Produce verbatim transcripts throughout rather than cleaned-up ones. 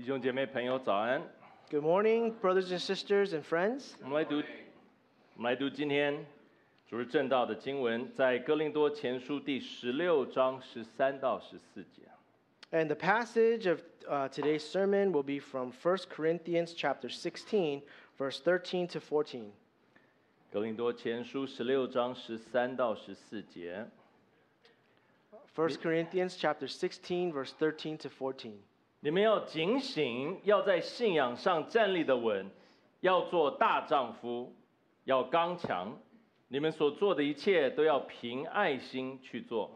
弟兄姐妹朋友早安。 Good morning, brothers and sisters and friends. 我们来读，我们来读今天主日正道的经文，在哥林多前书第十六章十三到十四节。 And the passage of uh, today's sermon will be from First Corinthians chapter sixteen, verse thirteen to fourteen. 哥林多前书十六章十三到十四节。 First Corinthians chapter sixteen, verse thirteen to fourteen. 你们要警醒，要在信仰上站立得稳，要做大丈夫，要刚强。你们所做的一切都要凭爱心去做。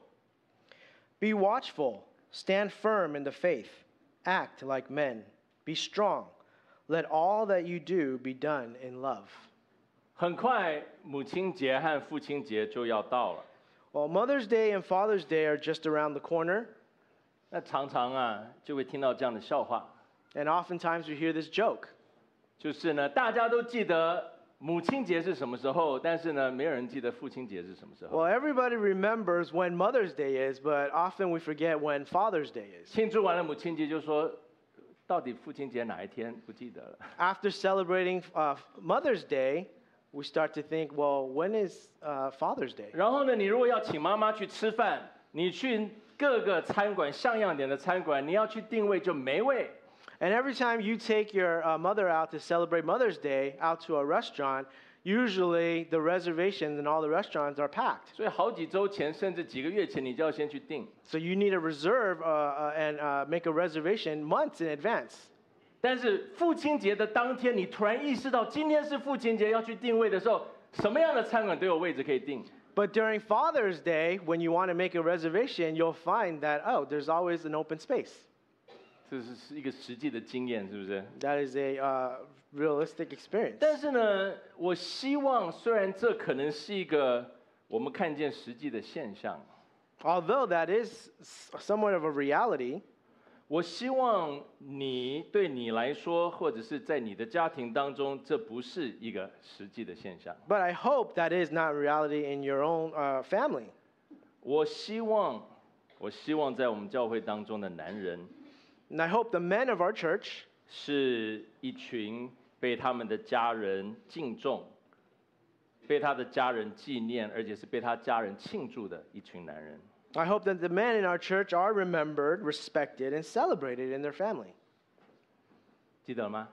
Be watchful, stand firm in the faith, act like men, be strong. Let all that you do be done in love. 很快，母亲节和父亲节就要到了。 Well, Mother's Day and Father's Day are just around the corner, 那常常啊，就会听到这样的笑话， and oftentimes we hear this joke. 就是呢，大家都记得母亲节是什么时候，但是呢，没有人记得父亲节是什么时候。 Well, everybody remembers when Mother's Day is, but often we forget when Father's Day is. 庆祝完了母亲节，就说到底父亲节哪一天不记得了。 After celebrating uh, Mother's Day, we start to think, well, when is uh, Father's Day? 然后呢，你如果要请妈妈去吃饭，你去各个餐馆像样点的餐馆，你要去定位就没位。 And every time you take your uh, mother out to celebrate Mother's Day out to a restaurant, usually the reservations in all the restaurants are packed. 所以好几周前，甚至几个月前，你就要先去订。 So you need to reserve uh, uh, and uh, make a reservation months in advance. 但是父亲节的当天，你突然意识到今天是父亲节，要去定位的时候，什么样的餐馆都有位置可以订。 But during Father's Day, when you want to make a reservation, you'll find that, oh, there's always an open space. 这是是一个实际的经验，是不是？ That is a uh, realistic experience. 但是呢，我希望，虽然这可能是一个我们看见实际的现象， Although that is s- somewhat of a reality, 我希望你对你来说，或者是在你的家庭当中，这不是一个实际的现象。 but I hope that is not reality in your own uh, family. 我希望，我希望在我们教会当中的男人， And I hope the men of our church 是一群被他们的家人敬重、被他的家人纪念，而且是被他家人庆祝的一群男人。 I hope that the men in our church are remembered, respected, and celebrated in their family. 记得了吗？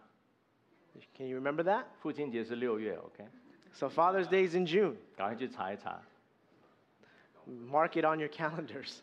Can you remember that? 父亲节是六月 ，OK， So Father's Day is in June. 赶快去查一查。 Mark it on your calendars.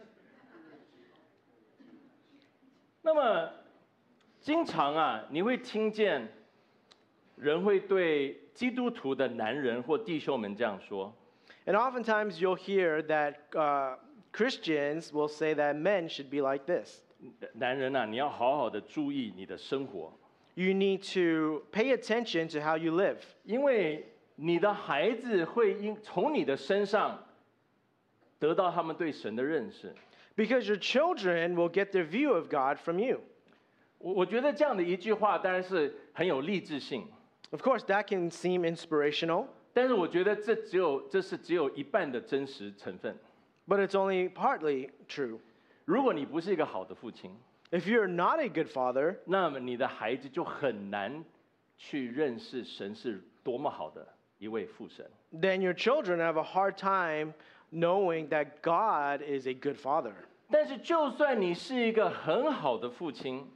那么，经常啊，你会听见人会对基督徒的男人或弟兄们这样说。 And oftentimes you'll hear that uh, Christians will say that men should be like this. 男人啊，你要好好的注意你的生活， You need to pay attention to how you live. 因为你的孩子会因从你的身上得到他们对神的认识。 Because your children will get their view of God from you. 我我觉得这样的一句话当然是很有励志性， Of course, that can seem inspirational, 但是我觉得这只有这是只有一半的真实成分。 but it's only partly true. 如果你不是一个好的父亲， If you're not a good father, 那么你的孩子就很难去认识神是多么好的一位父神。 then your children have a hard time knowing that God is a good father. 但是就算你是一个很好的父亲，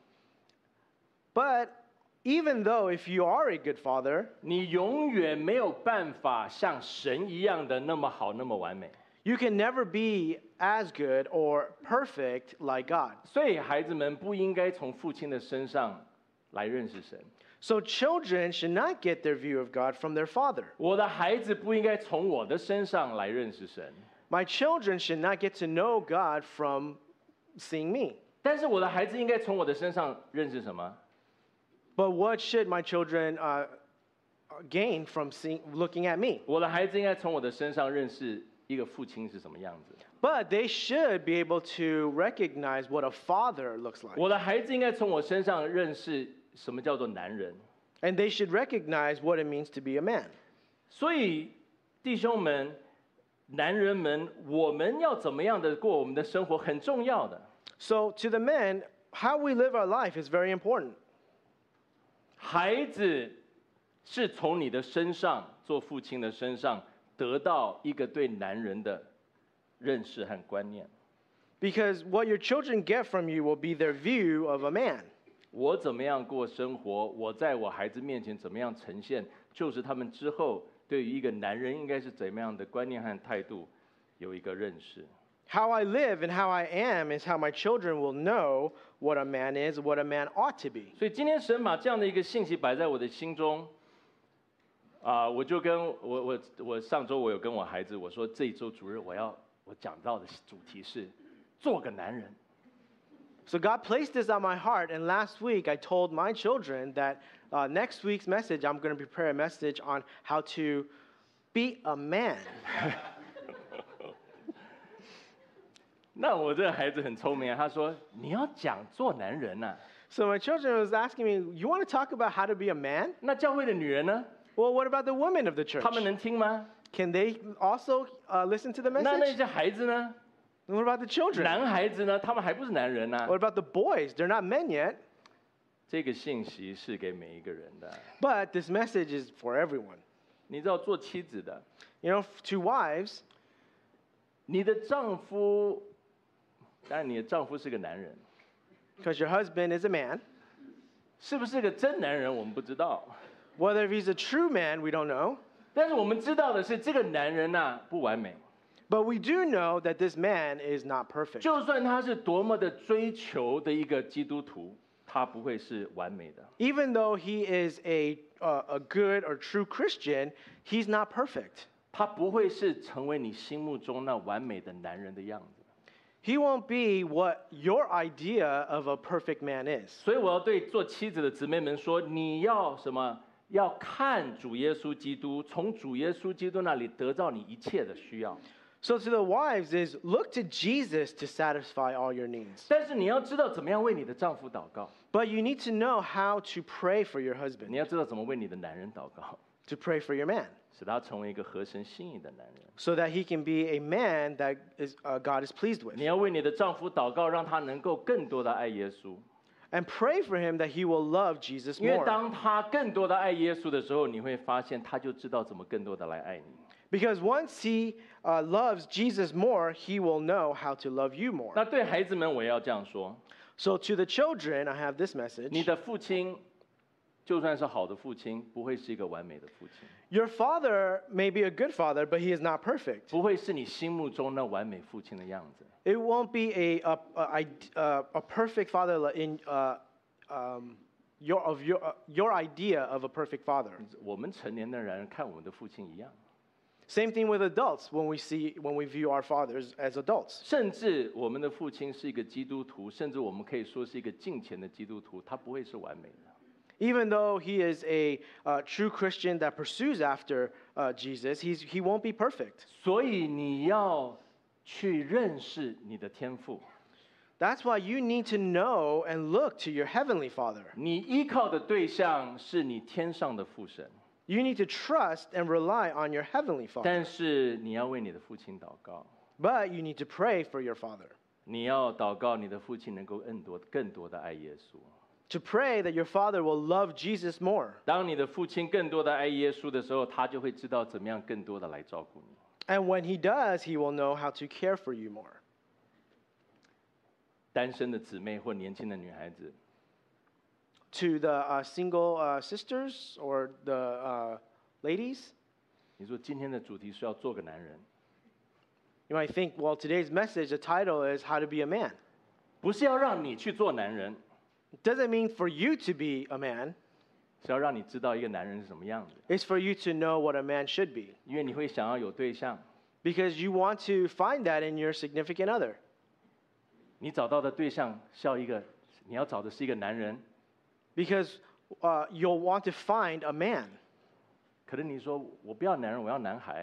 But even though if you are a good father, 你永远没有办法像神一样的那么好，那么完美。 you can never be as good or perfect like God. 所以孩子们不应该从父亲的身上来认识神。 So children should not get their view of God from their father. 我的孩子不应该从我的身上来认识神， My children should not get to know God from seeing me. 但是我的孩子应该从我的身上认识什么？ But what should my children uh, gain from seeing, looking at me? 我的孩子应该从我的身上认识一个父亲是什么样子。 But they should be able to recognize what a father looks like. 我的孩子应该从我身上认识什么叫做男人。 And they should recognize what it means to be a man. 所以，弟兄们、男人们，我们要怎么样的过我们的生活很重要的。 So to the men, how we live our life is very important. 孩子是从你的身上，做父亲的身上得到一个对男人的认识和观念。 Because what your children get from you will be their view of a man. 我怎么样过生活，我在我孩子面前怎么样呈现，就是他们之后对于一个男人应该是怎么样的观念和态度有一个认识。 How I live and how I am is how my children will know what a man is, what a man ought to be. 所以今天神把这样的一个信息摆在我的心中，啊、我就跟我我我上周我有跟我孩子我说，这一周主日我要我讲到的主题是做个男人。 So God placed this on my heart, and last week I told my children that uh, next week's message, I'm going to prepare a message on how to be a man. 那我这个孩子很聪明啊，他说你要讲做男人呐、啊， So my children was asking me, you want to talk about how to be a man? 那教会的女人呢？ Well, what about the women of the church? 他们能听吗？ Can they also uh, listen to the 那那 message? 些孩子呢？ What about the children? 男孩子呢？他们还不是男人呐、啊。 What about the boys? They're not men yet. 这个信息是给每一个人的。 But this message is for everyone. 你知道，做妻子的， You know, to wives, 你的丈夫，当然你的丈夫是个男人， because your husband is a man, 是不是个真男人我们不知道。 whether he's a true man, we don't know. 但是我们知道的是，这个男人呐、啊、不完美。 But we do know that this man is not perfect. 就算他是多么的追求的一个基督徒，他不会是完美的。 Even though he is a, uh, a good or true Christian, he's not perfect. 他不会是成为你心目中那完美的男人的样子。 He won't be what your idea of a perfect man is. 所以我要对做妻子的姊妹们说，你要什么？要看主耶稣基督，从主耶稣基督那里得到你一切的需要。 So to the wives is look to Jesus to satisfy all your needs. 但是你要知道怎么样为你的丈夫祷告， But you need to know how to pray for your 你 husband, 要知道怎么为你的男人祷告， to pray for your man, 使他成为一个合神心意的男人。 so that he can be a man that is, uh, God is pleased with. 你要为你的丈夫祷告，让他能够更多的爱耶稣。 And pray for him that he will love Jesus 因为 more. 当他更多的爱耶稣的时候，你会发现他就知道怎么更多的来爱你。 Because once he uh, loves Jesus more, he will know how to love you more. 那对孩子们，我也要这样说： So to the children, I have this 你 message. 的父亲，就算是好的父亲，不会是一个完美的父亲， Your father may be a good father, but he is not perfect. 不会是你心目中那完美父亲的样子。 It won't be a, a, a, a, a perfect father in uh, um, your, of your, uh, your idea of a perfect father. 我们成年的人看我们的父亲一样， Same thing with adults when we see when we view our fathers as adults. 甚至我们的父亲是一个基督徒，甚至我们可以说是一个敬虔的基督徒，他不会是完美的。 Even though he is a uh, true Christian that pursues after uh, Jesus, he's, he won't be perfect. 所以你要去认识你的天父， That's why you need to know and look to your heavenly Father. 你依靠的对象是你天上的父神， You need to trust and rely on your heavenly Father. 但是你要为你的父亲祷告， But you need to pray for your father. 你要祷告你的父亲能够更多更多的爱耶稣。 To pray that your father will love Jesus more. 当你的父亲更多的爱耶稣的时候，他就会知道怎么样更多的来照顾你。 And when he does, he will know how to care for you more. 单身的姊妹或年轻的女孩子， To the uh, single uh, sisters or the uh, ladies, 你说今天的主题是要做个男人， you might think, well, today's message, the title is How to Be a Man. 不是要让你去做男人， It doesn't mean for you to be a man. 是要让你知道一个男人是什么样子。 It's for you to know what a man should be. 因为你会想要有对象， Because you want to find that in your significant other. 你找到的对象是要一个，你要找的是一个男人。 Because uh, you'll want to find a man. 可是你说我不要男人，我要男孩。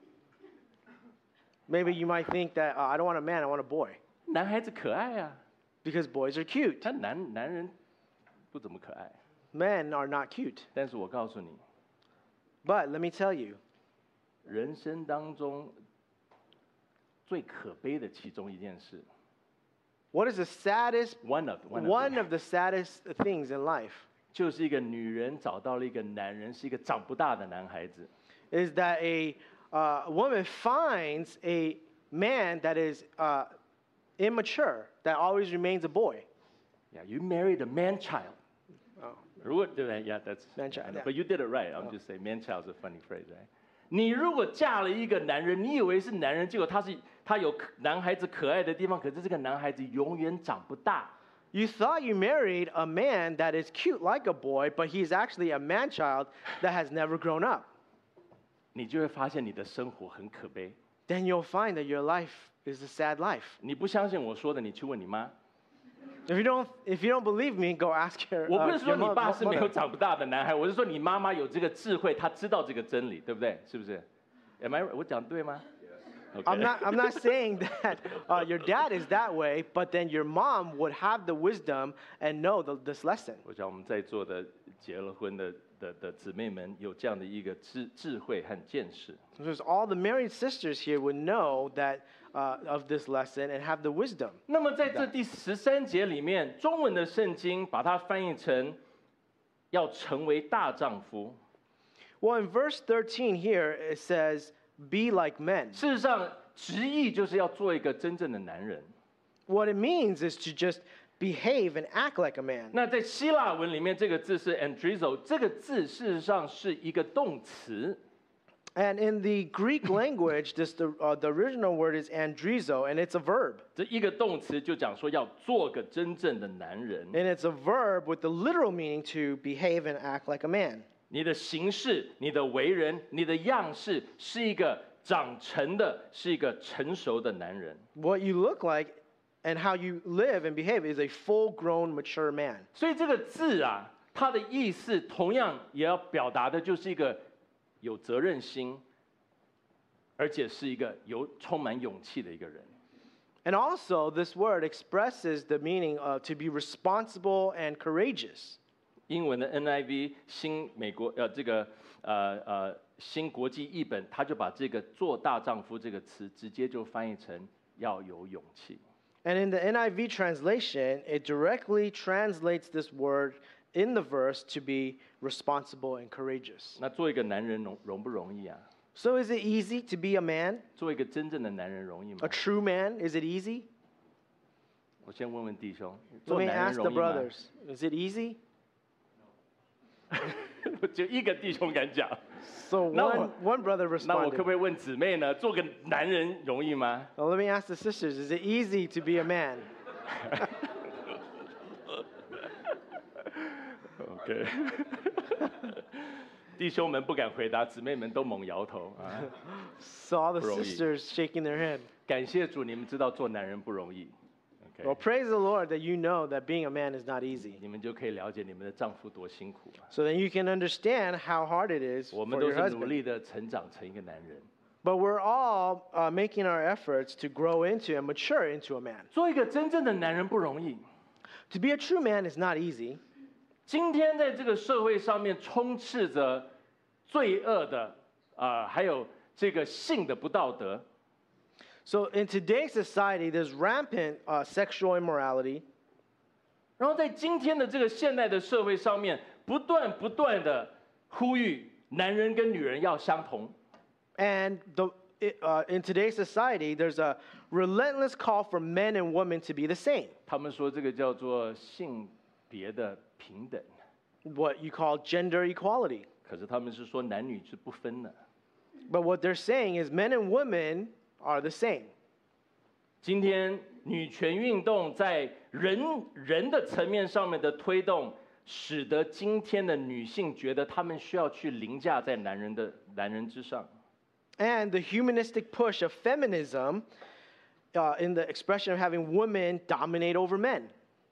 Maybe you might think that uh, I don't want a man, I want a boy. 男孩子可爱啊， Because boys are cute. 但男男人不怎么可爱。 Men are not cute. 但是我告诉你， But let me tell you, 人生当中最可悲的其中一件事， What is the saddest, One of one of one of the saddest things in life 就是一个女人找到了一个男人，是一个长不大的男孩子。 is that a uh, woman finds a man that is uh, immature, that always remains a boy. Yeah, you married a man child. Oh. 如果对不对 ？Yeah, that's Man child, yeah. But you did it right. I'm just saying, man child is a funny phrase, right? 你如果嫁了一个男人，你以为是男人，结果他是他有可男孩子可爱的地方，可是这个男孩子永远长不大。 You thought you married a man that is cute like a boy, but he's actually a man child that has never grown up. 你就会发现你的生活很可悲。 Then you'll find that your life is a sad life. 你不相信我说的，你去问你妈。 If you don't, if you don't believe me, go ask your, 我不 uh, 是说 your 你 mo- 爸 mo- 是没有 mother. 长不大的男孩，我是说你妈妈有这个智慧，她知道这个真理，对不对？是不是 ？Am I？ 我讲对吗？ I'm not, I'm not saying that uh, your dad is that way, but then your mom would have the wisdom and know the, this lesson. 我想我们在座的结了婚的的的姊妹们有这样的一个智智慧和见识。 Because all the married sisters here would know that uh, of this lesson and have the wisdom. 那么在这第十三节里面，中文的圣经把它翻译成要成为大丈夫。 Well, in verse thirteen here, it says, be like men. 事实上，直译就是要做一个真正的男人。 What it means is to just behave and act like a man. 那在希腊文里面，这个字是 andrizo， 这个字事实上是一个动词。 And in the Greek language, this the, uh, the original word is andrizo, and it's a verb. 这一个动词就讲说要做个真正的男人。 And it's a verb with the literal meaning to behave and act like a man. 你的行事、你的为人、你的样式，是一个长成的，是一个成熟的男人。 What you look like and how you live and behave is a full-grown, mature man. 所以这个字啊，它的意思同样也要表达的就是一个有责任心，而且是一个有充满勇气的一个人。 And also, this word expresses the meaning of to be responsible and courageous. 英文的 N I V 新美国呃这个呃呃新国际译本，他就把这个“做大丈夫”这个词直接就翻译成要有勇气。 And in the N I V translation, it directly translates this word in the verse to be responsible and courageous. 那做一个男人容容不容易啊？ So is it easy to be a man? 做一个真正的男人容易吗 A？ true man? Is it easy? 我先问问弟兄， Let 做 me 男人 ask the 容易吗？ brothers. Is it easy? 就一个弟兄敢讲。 So No. one, one brother 那我可 responded. 不可以问姊妹呢？做个男人容易吗？ Well, let me ask the sisters. Is it easy to be a man? OK， 弟兄们不敢回答，姊妹们都猛摇头啊。 So all the 不容易。 sisters shaking their head. 感谢主，你们知道做男人不容易。OK， Well, praise the Lord that you know that being a man is not easy. 你们就可以了解你们的丈夫多辛苦啊。 So then you can understand how hard it is 我 for 们都 your 是努 husband. 力的成长成一个男人。 But we're all uh, making our efforts to grow into and mature into a man. 做一个真正的男人不容易。 To be a true man is not easy. 今天在这个社会上面充斥着罪恶的啊、呃还有这个性的不道德。 So in today's society, there's rampant uh, sexual immorality. 然后在今天的这个现代的社会上面，不断不断的呼吁男人跟女人要相同。 And the, it, uh, in today's society, there's a relentless call for men and women to be the same. 他们说这个叫做性别的平等， What you call gender equality. 可是他们是说男女是不分的。 But what they're saying is men and women are the same. 今天女权运动在人人的层面上面的推动，使得今天的女性觉得她们需要去凌驾在男人的男人之上。 And the humanistic push of feminism uh, in the expression of having women dominate over men.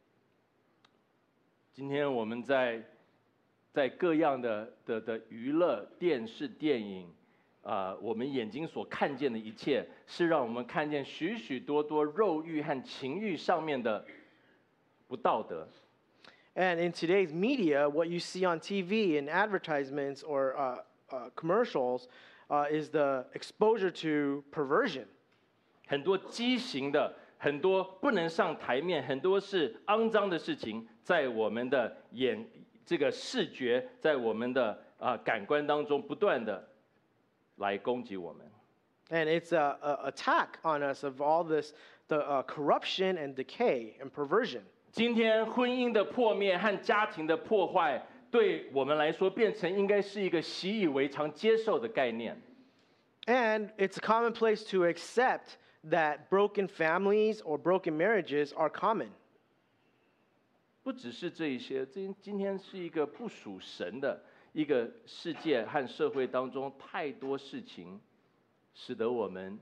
今天我们在在各样的的的娱乐、电视、电影，啊、我们眼睛所看见的一切，是让我们看见许许多多肉欲和情欲上面的不道德。 And in today's media, what you see on T V and advertisements or uh, uh, commercials uh, is the exposure to perversion. 很多畸形的、 很多不能上台面，很多是肮脏的事情，在我们的眼这个视觉，在我们的啊、呃、感官当中不断的来攻击我们。 And it's a, a attack on us of all this, the uh, corruption and decay and perversion. 今天婚姻的破灭和家庭的破坏，对我们来说变成应该是一个习以为常、接受的概念。 And it's commonplace to accept that broken families or broken marriages are common. 不只是这一些，今今天是一个不属神的一个世界和社会当中，太多事情，使得我们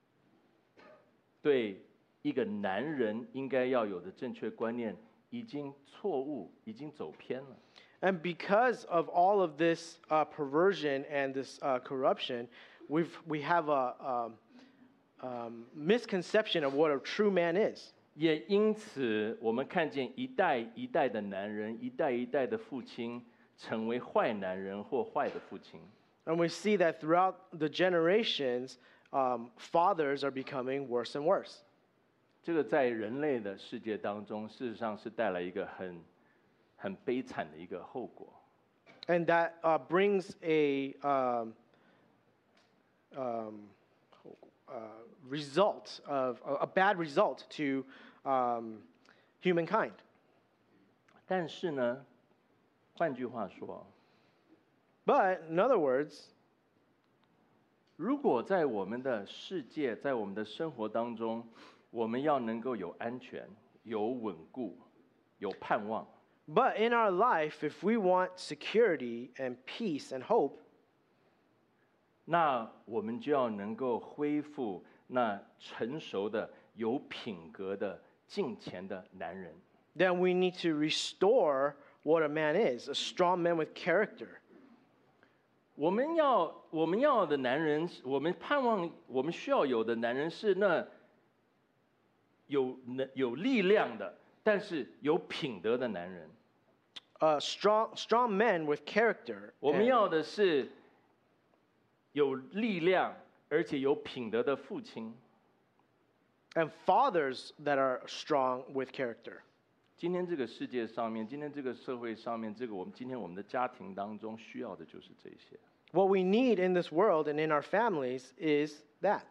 对一个男人应该要有的正确观念已经错误，已经走偏了。 And because of all of this uh, perversion and this uh, corruption, we've, we have a, um, um, misconception of what a true man is. 也因此，我们看见一代一代的男人，一代一代的父亲成为坏男人或坏的父亲。 And we see that throughout the generations, um, fathers are becoming worse and worse. 这个在人类的世界当中，事实上是带来一个很、很悲惨的一个后果。 And that uh, brings a um, um, uh, result of a, a bad result to um, humankind. 但是呢，换句话说， But in other words, 如果在我们的世界，在我们的生活当中，我们要能够有安全、有稳固、有盼望。 but in our life, if we want security and peace and hope, 那我们就要能够恢复那成熟的、有品格的、敬虔的男人。 then we need to restore what a man is, a strong man with character. 我们要我们要的男人，我们盼望我们需要有的男人是那有能有力量的，但是有品德的男人。 Uh, strong, strong men with character. 我们 and- 要的是有力量而且有品德的父亲。 and fathers that are strong with character. 今天这个世界上面，今天这个社会上面，这个我们今天我们的家庭当中需要的就是这些。 What we need in this world and in our families is that.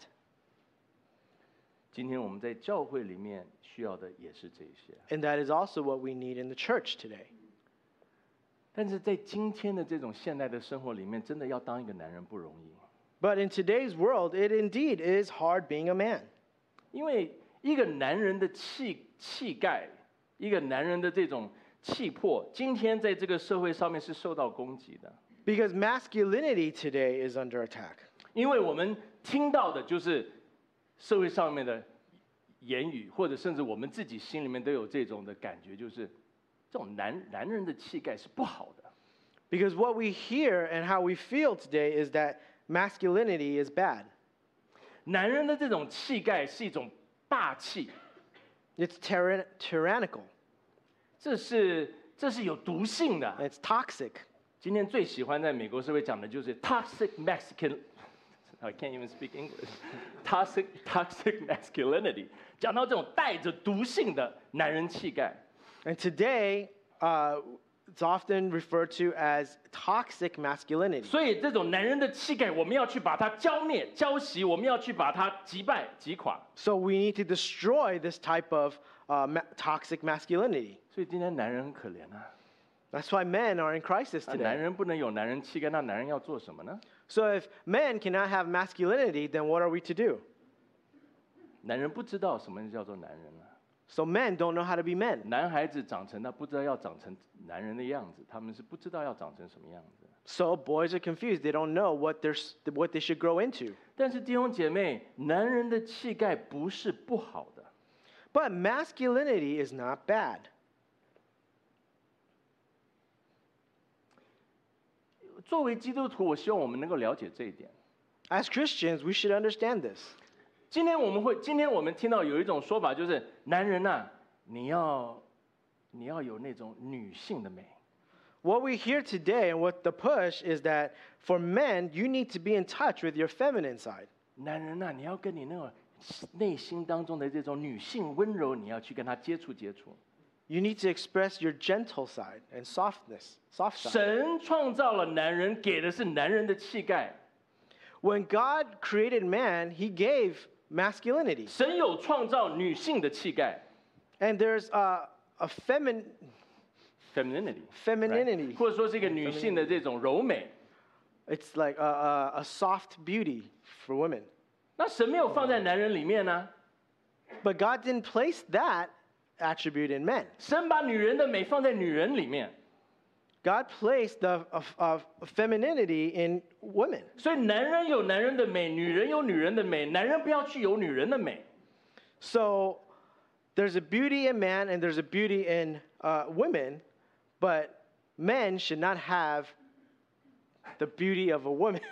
今天我们在教会里面需要的也是这些。 And that is also what we need in the church today. 但是在今天的这种现代的生活里面，真的要当一个男人不容易， But in today's world, it indeed is hard being a man. 因为一个男人的气气概，一个男人的这种气魄，今天在这个社会上面是受到攻击的。 Because masculinity today is under attack. 因为我们听到的就是社会上面的言语，或者甚至我们自己心里面都有这种的感觉，就是这种男男人的气概是不好的。 Because what we hear and how we feel today is that masculinity is bad. 男人的这种气概是一种霸气， It's tyran- tyrannical. 这是这是有毒性的。 And it's toxic. 今天最喜欢在美国社会讲的就是 toxic Mexican。I can't even speak English. Toxic, toxic masculinity， 讲到这种带着毒性的男人气概。 And today, uh, it's often referred to as toxic masculinity. 所以这种男人的气概，我们要去把它浇灭、浇熄，我们要去把它击败、击垮。 So we need to destroy this type of uh, ma- toxic masculinity. 所以今天男人很可怜啊， That's why men are in crisis 啊男 today. 人不能有男人气概，那男人要做什么呢？ So if men cannot have masculinity, then what are we to do? 男人不知道什么叫做男人了。 So men don't know how to be men. 男孩子长成他不知道要长成男人的样子，他们是不知道要长成什么样子。 So boys are confused. They don't know what they're s- what they should grow into. 但是弟兄姐妹，男人的气概不是不好的， But masculinity is not bad. 作为基督徒，我希望我们能够了解这一点。 As Christians, we should understand this. 今天我们会，今天我们听到有一种说法，就是男人呐、你要你要有那种女性的美。 What we hear today and what the push is that for men, you need to be in touch with your feminine side. 男人呐、你要跟你那种内心当中的这种女性温柔，你要去跟她接触接触。 You need to express your gentle side and softness, soft side. 神创造了男人，给的是男人的气概。 When God created man, he gave masculinity. 神有创造女性的气概 And there's a, a femin, ，femininity， femininity. 或者说是一个女性的这种柔美。 It's like a, a, a soft beauty for women. 那神没有放在男人里面呢？ But God didn't place that attribute in men. 神把女人的美放在女人里面， God placed the of, of femininity in women. 所以男人有男人的美，女人有女人的美，男人不要去有女人的美。 So there's a beauty in man and there's a beauty in uh, women, but men should not have the beauty of a woman.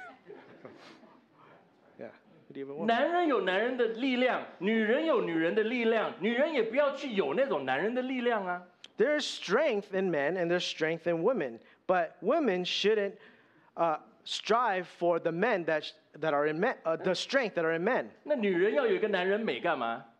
yeah, beauty of a woman. 男人有男人的力量，女人有女人的力量，女人也不要去有那种男人的力量啊。 There's strength in men and there's strength in women, but women shouldn't uh, strive for the men that, sh- that are in men, uh, the strength that are in men. 那女人要有一个男人美干嘛？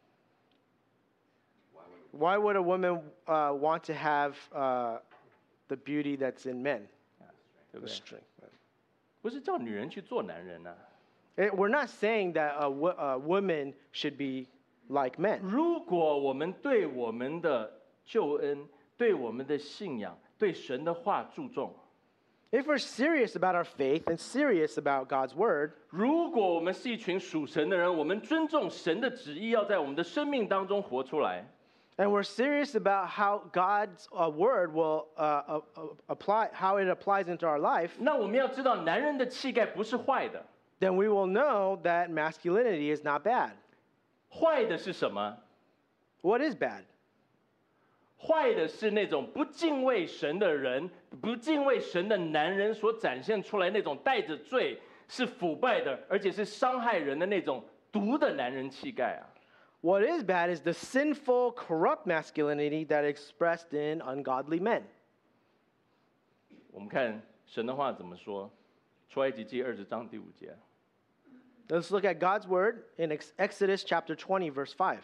Why would a woman uh, want to have uh, the beauty that's in men? 对 The 不对？ strength. 不是叫女人去做男人啊。 Eh, We're not saying that a, wo- a woman should be like men. 如果我们对我们的救恩、对我们的信仰、对神的话注重， If we're serious about our faith and serious about God's word, 如果我们是一群属神的人，我们尊重神的旨意，要在我们的生命当中活出来。 and we're serious about how God's uh, word will uh, uh, uh, apply, how it applies into our life, 那我们要知道，男人的气概不是坏的， then we will know that masculinity is not bad. 坏的是什么？ What is bad? 坏的是那种不敬畏神的人，不敬畏神的男人所展现出来那种带着罪、是腐败的，而且是伤害人的那种毒的男人气概啊！ What is bad is the sinful, corrupt masculinity that is expressed in ungodly men. 我们看神的话怎么说，出埃及记二十章第五节。 Let's look at God's word in Ex- Exodus chapter twenty, verse five.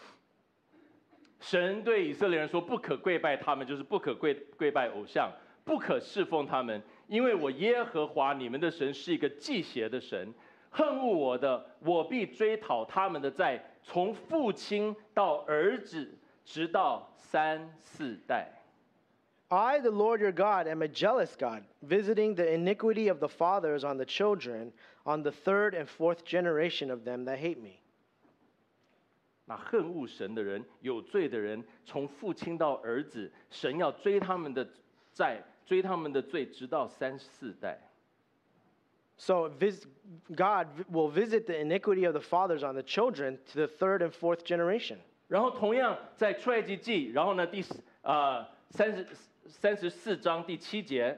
神对以色列人说：“不可跪拜他们，就是不可跪跪拜偶像，不可侍奉他们，因为我耶和华你们的神是一个忌邪的神，恨恶我的，我必追讨他们的债，从父亲到儿子，直到三四代。” I, the Lord your God, am a jealous God, visiting the iniquity of the fathers on the children, on the third and fourth generation of them that hate me. 那恨恶神的人、有罪的人，从父亲到儿子，神要追他们的债，追他们的罪，直到三四代。 So vis- God vi- will visit the iniquity of the fathers on the children to the third and fourth generation. 然后同样在出埃及记，然后呢第呃三十三十四章第七节，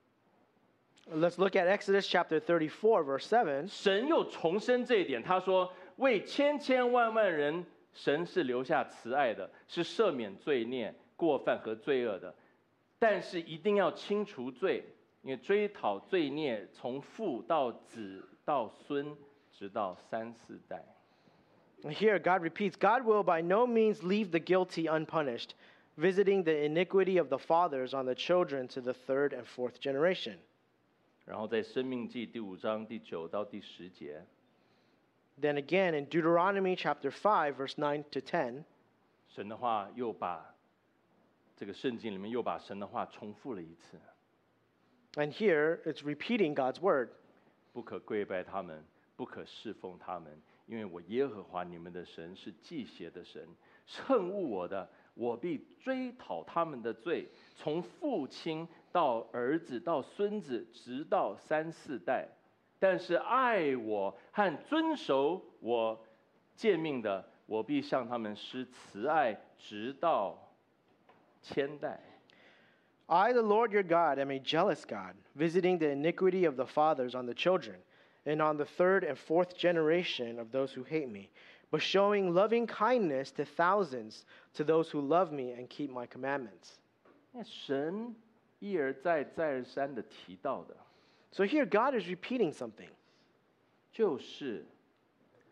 Let's look at Exodus chapter thirty-four, verse seven. 神又重申这一点，他说：“为千千万万人，神是留下慈爱的，是赦免罪孽、过犯和罪恶的，但是一定要清除罪，因为追讨罪孽从父到子到孙，直到三四代。” And here, God repeats, God will by no means leave the guilty unpunished, visiting the iniquity of the fathers on the children to the third and fourth generation. 然后在生命记第五章第九到第十节， Then again in Deuteronomy chapter five, verse nine to ten, 神的话又把这个圣经里面又把神的话重复了一次。 and here it's repeating God's word. 不可跪拜他们，不可侍奉他们，因为我耶和华你们的神是忌邪的神，恨恶我的，我必追讨他们的罪，从父亲到儿子到孙子，直到三四代。但是爱我和遵守我诫命的，我必向他们施慈爱，直到千代。 I, the Lord your God, am a jealous God, visiting the iniquity of the fathers on the children, and on the third and fourth generation of those who hate me, but showing loving kindness to thousands, to those who love me and keep my commandments. 那神一而再、再而三的提到的， So here God is repeating something. 就是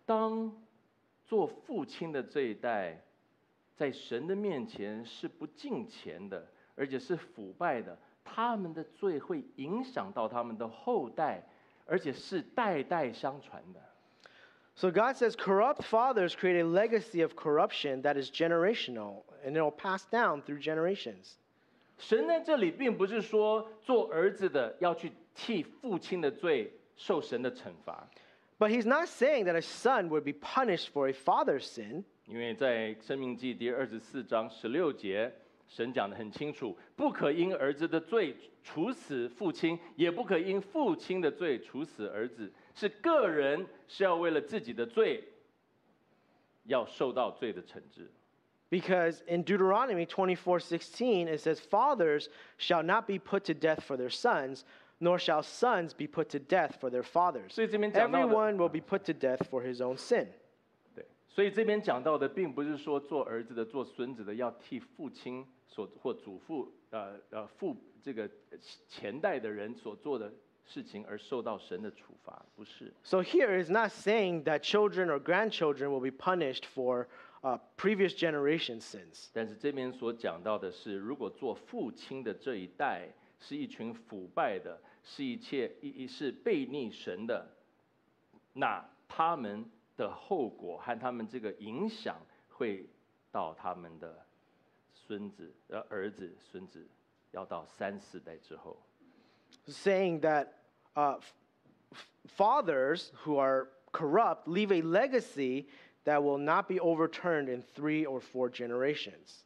当做父亲的这一代，在神的面前是不敬虔的，而且是腐败的，他们的罪会影响到他们的后代，而且是代代相传的。 So God says corrupt fathers create a legacy of corruption that is generational, and it will pass down through generations. 神在这里并不是说做儿子的要去替父亲的罪受神的惩罚， But he's not saying that a son would be punished for a father's sin. 因为在申命记第二十四章十六节，神讲得很清楚，不可因儿子的罪处死父亲，也不可因父亲的罪处死儿子，是个人是要为了自己的罪，要受到罪的惩治。 Because in Deuteronomy twenty-four sixteen, it says, Fathers shall not be put to death for their sons, nor shall sons be put to death for their fathers. 所以这边讲到的 Everyone will be put to death for his own sin. 对，所以这边讲到的，并不是说做儿子的、做孙子的要替父亲所或祖父呃呃父这个前代的人所做的事情而受到神的处罚，不是。 So here is not saying that children or grandchildren will be punished for uh, previous generation sins. 但是这边所讲到的是，如果做父亲的这一代是一群腐败的，是一切一一是悖逆神的，那他们的后果和他们这个影响会到他们的孙子、呃儿子、孙子，要到三四代之后。 Saying that uh, f- f- fathers who are corrupt leave a legacy that will not be overturned in three or four generations.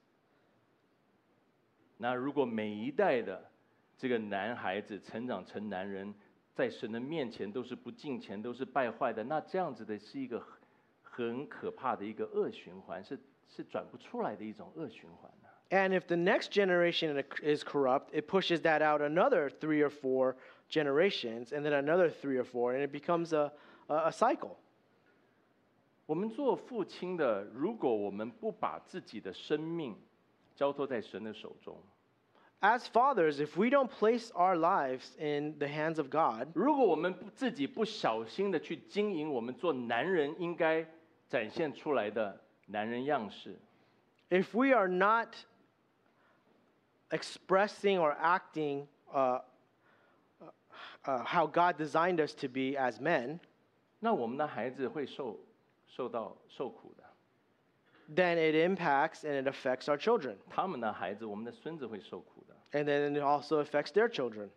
那如果每一代的这个男孩子成长成男人，在神的面前都是不敬虔，都是败坏的，那这样子的是一个很很可怕的一个恶循环，是是转不出来的一种恶循环、啊、 And if the next generation is corrupt, it pushes that out another three or four generations, and then another three or four, and it becomes a, a, a cycle. 我们做父亲的，如果我们不把自己的生命交托在神的手中， As fathers, if we don't place our lives in the hands of God, 如果我们不自己不小心的去经营我们做男人应该展现出来的男人样式， if we are not expressing or acting uh, uh, how God designed us to be as men, 那我们的孩子会受受到受苦的。 then it impacts and it affects our children. 他们的孩子，我们的孙子会受苦的。 And then it also affects their children.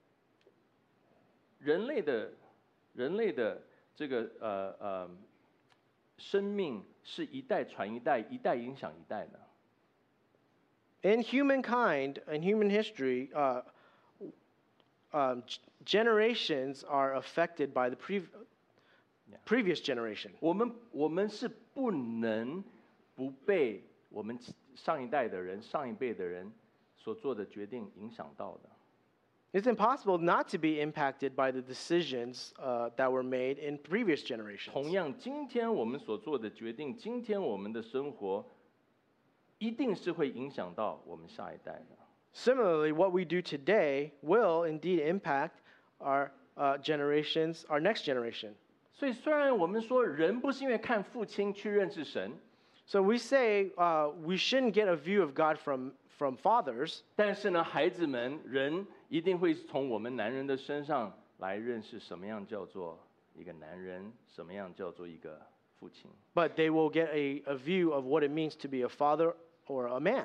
人类的，人类的这个呃呃生命是一代传一代，一代影响一代的。 In humankind, in human history, uh, um, g- generations are affected by the pre- previous generation. 我们我们是不能不被我们上一代的人、上一辈的人所做的决定影响到的。 It's impossible not to be impacted by the decisions uh, that were made in previous generations. 同样，今天我们所做的决定，今天我们的生活，一定是会影响到我们下一代的。 Similarly, what we do today will indeed impact our uh, generations, our next generation. 所以，虽然我们说人不是因为看父亲去认识神， So we say uh, we shouldn't get a view of God from, from fathers, 但是呢，孩子们人一定会从我们男人的身上来认识什么样叫做一个男人，什么样叫做一个父亲。 but they will get a, a view of what it means to be a father or a man.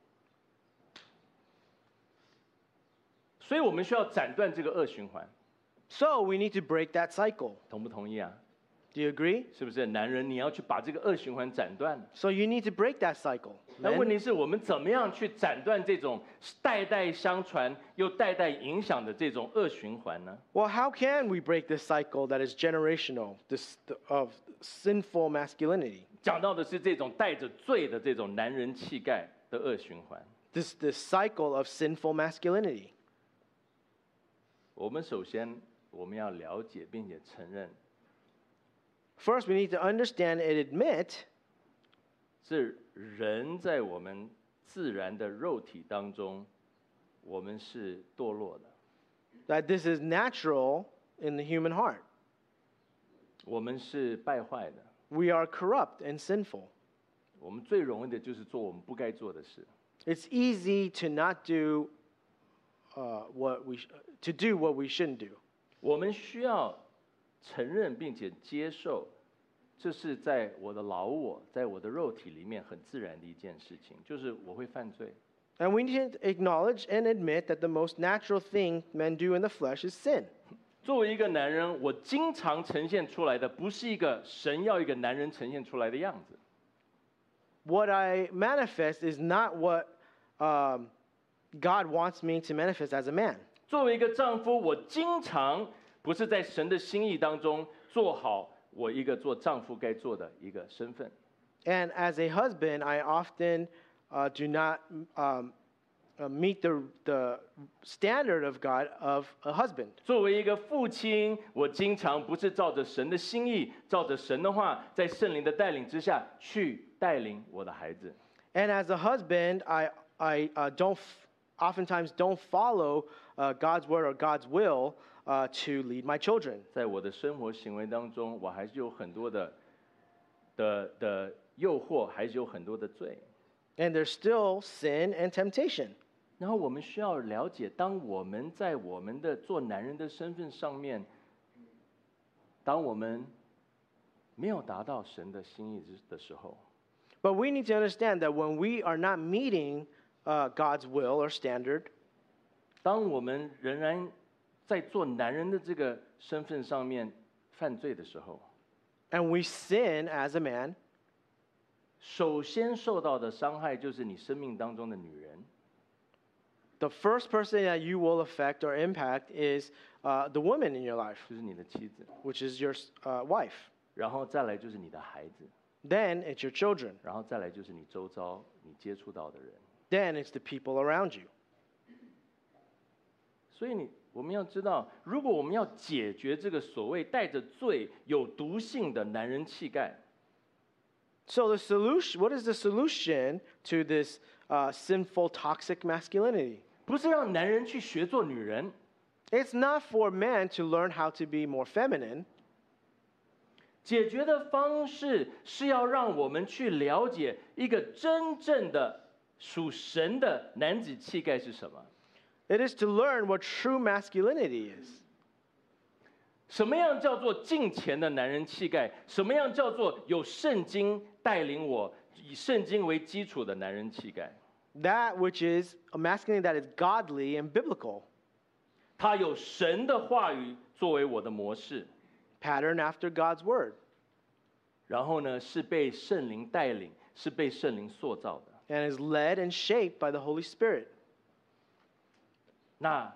所以我们需要斩断这个恶循环， So we need to break that cycle. 同不同意啊？ Do you agree? 是不是？男人你要去把这个恶循环斩断。 So you need to break that cycle. 那问 Men. 题是我们怎么样去斩断这种代代相传又代代影响的这种恶循环呢？ Well, how can we break this cycle that is generational this, of sinful masculinity? 讲到的是这种带着罪的这种男人气概的恶循环。 This, this cycle of sinful masculinity. 我们首先我们要了解并且承认， First, we need to understand and admit 是人在我们自然的肉体当中，我们是堕落的。 that this is natural in the human heart. 我们是败坏的， We are corrupt and sinful. 我们最容易的就是做我们不该做的事。 It's easy to not do uh, what we sh- to do what we shouldn't do. 我们需要承认并且接受，这是在我的老我，在我的肉体里面很自然的一件事情，就是我会犯罪。 And we need to acknowledge and admit that the most natural thing men do in the flesh is sin. 作为一个男人，我经常呈现出来的不是一个神要一个男人呈现出来的样子。 What I manifest is not what um, God wants me to manifest as a man. 作为一个丈夫，我经常不是在神的心意当中做好我一个做丈夫该做的一个身份。 And as a husband, I often uh, do not um, uh, meet the, the standard of God of a husband. 作为一个父亲，我经常不是照着神的心意，照着神的话，在圣灵的带领之下去带领我的孩子。 And as a husband, I, I uh, don't f- oftentimes don't follow uh, God's word or God's will uh, to lead my children. 在我的生活行为当中，我还是有很多的的的诱惑，还是有很多的罪。 And there's still sin and temptation. 然后我们需要了解，当我们在我们的做男人的身份上面，当我们没有达到神的心意的时候， But we need to understand that when we are not meeting uh, God's will or standard, 当我们仍然在做男人的这个身份上面犯罪的时候， and we sin as a man, 首先受到的伤害就是你生命当中的女人。 the first person that you will affect or impact is uh, the woman in your life, 就是你的妻子， which is your uh, wife. 然后再来就是你的孩子， Then it's your children. 然后再来就是你周遭你接触到的人。 Then it's the people around you. 所以你我们要知道，如果我们要解决这个所谓带着罪、有毒性的男人气概， So the solution, what is the solution to this uh, sinful, toxic masculinity? 不是让男人去学做女人， It's not for men to learn how to be more feminine. 解决的方式是要让我们去了解一个真正的属神的男子气概是什么。 It is to learn what true masculinity is. 什么样叫做敬虔的男人气概？什么样叫做有圣经带领我，以圣经为基础的男人气概？ That which is a masculinity that is godly and biblical, 他有神的话语作为我的模式， pattern after God's word, 然后呢是被圣灵带领，是被圣灵塑造的。 and is led and shaped by the Holy Spirit. 那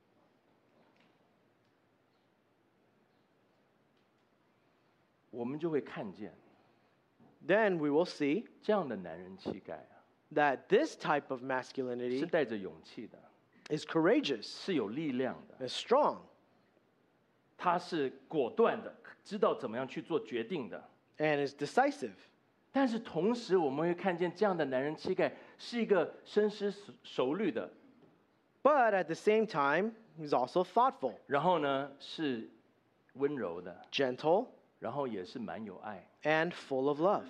我们就会看见 Then we will see 这样的男人气概啊， that this type of 是 masculinity 带着勇气的， is courageous, 是有力量的， is strong, 他是果断的，知道怎么样去做决定的。 and is decisive. 但是同时，我们会看见这样的男人气概是一个深思熟熟虑的， But at the same time, he's also thoughtful, 然后呢是温柔的， gentle, 然后也是蛮有爱。 and full of love.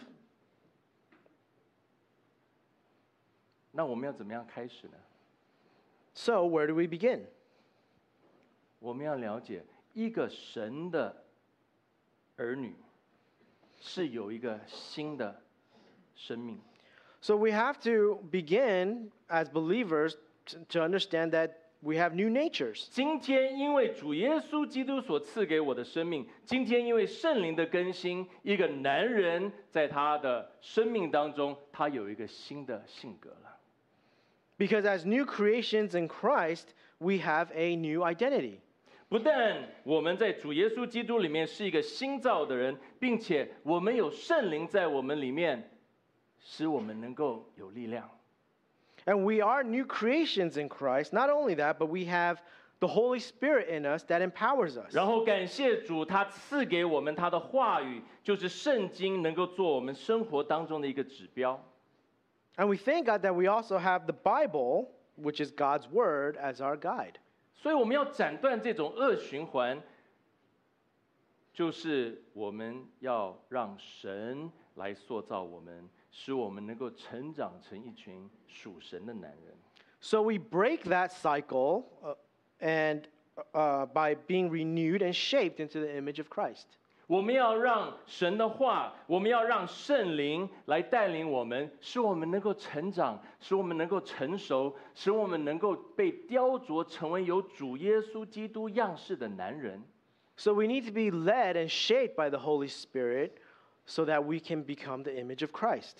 那我们要怎么样开始呢？ So, where do we begin? 我们要了解一个神的儿女是有一个新的生命。 So, we have to begin as believers to, to understand that we have new natures. 今天因为主耶稣基督所赐给我的生命，今天因为圣灵的更新，一个男人在他的生命当中，他有一个新的性格了。 Because as new creations in Christ, we have a new identity. 不但我们在主耶稣基督里面是一个新造的人，并且我们有圣灵在我们里面，使我们能够有力量。 And we are new creations in Christ. Not only that, but we have the Holy Spirit in us that empowers us. 然后感谢主，他赐给我们他的话语，就是圣经，能够做我们生活当中的一个指标。 And we thank God that we also have the Bible, which is God's Word, as our guide. 所以我们要斩断这种恶循环， 就是我们要让神来塑造我们，使我们能够成长成一群属神的男人。 So we break that cycle uh, and uh, by being renewed and shaped into the image of Christ. 我们要让神的话，我们要让圣灵来带领我们，使我们能够成长，使我们能够成熟，使我们能够被雕琢成为有主耶稣基督样式的男人。 So we need to be led and shaped by the Holy Spirit so that we can become the image of Christ.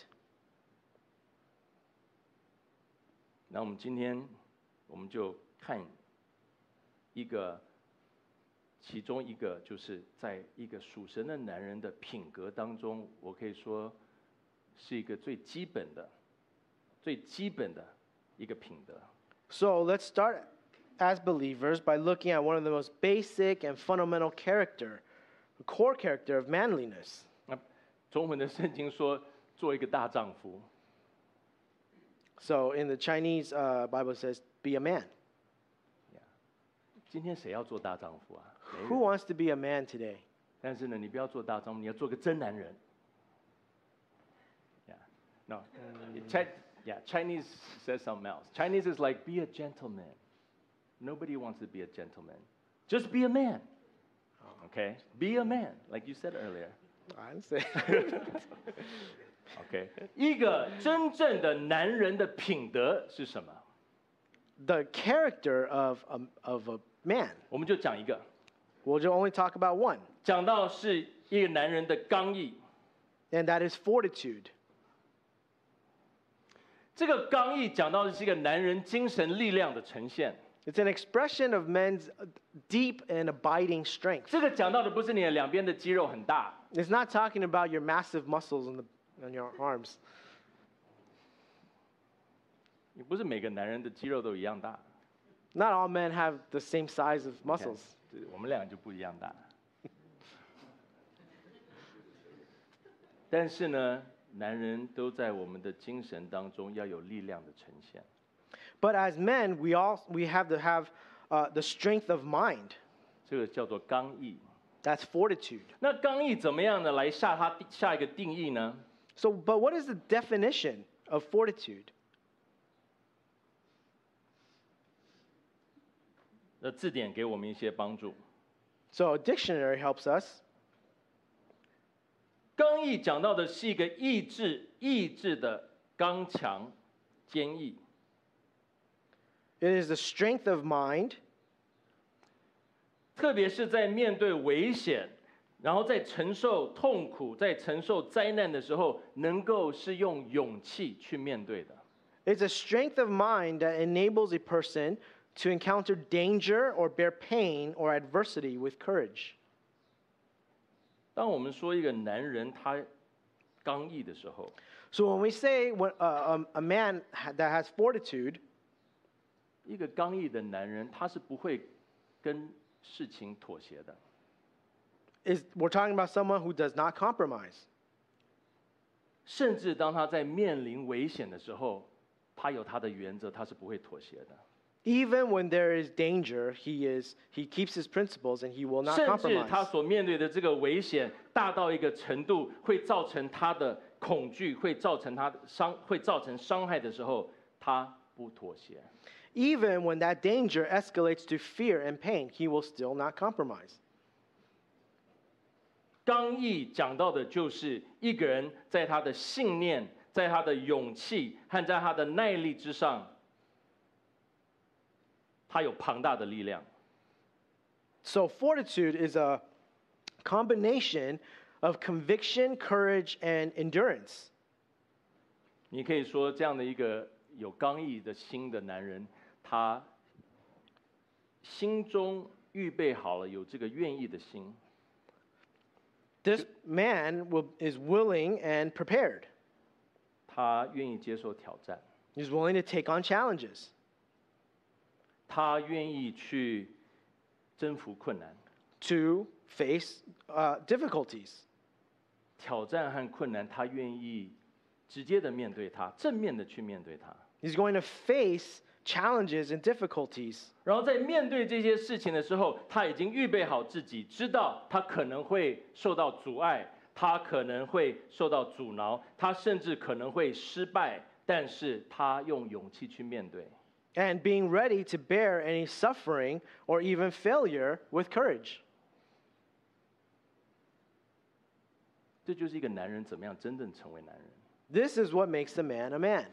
那我们今天我们就看一个。其中一个就是在一个属神的男人的品格当中，我可以说是一个最基本的、最基本的一个品德。 So let's start as believers by looking at one of the most basic and fundamental character, core character of manliness. 那中文的圣经说，做一个大丈夫。 So in the Chinese uh, Bible says, "Be a man." 今天谁要做大丈夫啊？ Who wants to be a man today? 但是呢，你不要做大丈夫，你要做个真男人。Yeah, no, Chi- yeah, Chinese says something else. Chinese is like be a gentleman. Nobody wants to be a gentleman. Just be a man. Okay, be a man, like you said earlier. I didn't say. OK， 一个真正的男人的品德是什么？ The character of a, of a man. 我们就讲一个， We'll just only talk about one, 讲到是一个男人的刚毅。 and that is fortitude. 这个刚毅讲到的是一个男人精神力量的呈现。 It's an expression of men's deep and abiding strength. 这个讲到的不是你的两边的肌肉很大， It's not talking about your massive muscles on, the, on your arms. 也不是每个男人的肌肉都一样大。 Not all men have the same size of muscles. 对我们两个就不一样大。但是呢，男人都在我们的精神当中要有力量的呈现。 But as men, we all we have to have uh, the strength of mind. 这个叫做刚毅。 That's fortitude. 那刚毅怎么样呢？来下它下一个定义呢？ So, but what is the definition of fortitude? 那字典给我们一些帮助。 So a dictionary helps us. 刚毅讲到的是一个意志，意志的刚强、坚毅。 It is the strength of mind, 特别是在面对危险，然后在承受痛苦、在承受灾难的时候，能够是用勇气去面对的。 it's a strength of mind that enables a person to encounter danger or bear pain or adversity with courage. 当我们说一个男人他刚毅的时候， So when we say when, uh, a, a man ha- that has fortitude, 一个刚毅的男人他是不会跟事情妥协的。 is we're talking about someone who does not compromise. 甚至当他在面临危险的时候，他有他的原则，他是不会妥协的。 Even when there is danger, he is he keeps his principles and he will not 甚至他 compromise. 所面对的这个危险大到一个程度，会造成他的恐惧，会造成他的伤，会造成伤害的时候，他不妥协。 Even when that danger escalates to fear and pain, he will still not compromise. 刚毅讲到的就是一个人在他的信念、在他的勇气和在他的耐力之上，他有庞大的力量。 So fortitude is a combination of conviction, courage, and endurance. 你可以说这样的一个有刚毅的心的男人，他心中预备好了有这个愿意的心， This man will, is willing and prepared. 他愿意接受挑战， He's willing to take on challenges. 他愿意去征服困难。 To face uh, difficulties. 挑战和困难，他愿意直接的面对它，正面的去面对它。 He's going to face challenges and difficulties. 然后在面对这些事情的时候，他已经预备好自己，知道他可能会受到阻碍，他可能会受到阻挠，他甚至可能会失败，但是他用勇气去面对。 And being ready to bear any suffering or even failure with courage. 这就是一个男人怎么样真正成为男人。 This is what makes a man a man.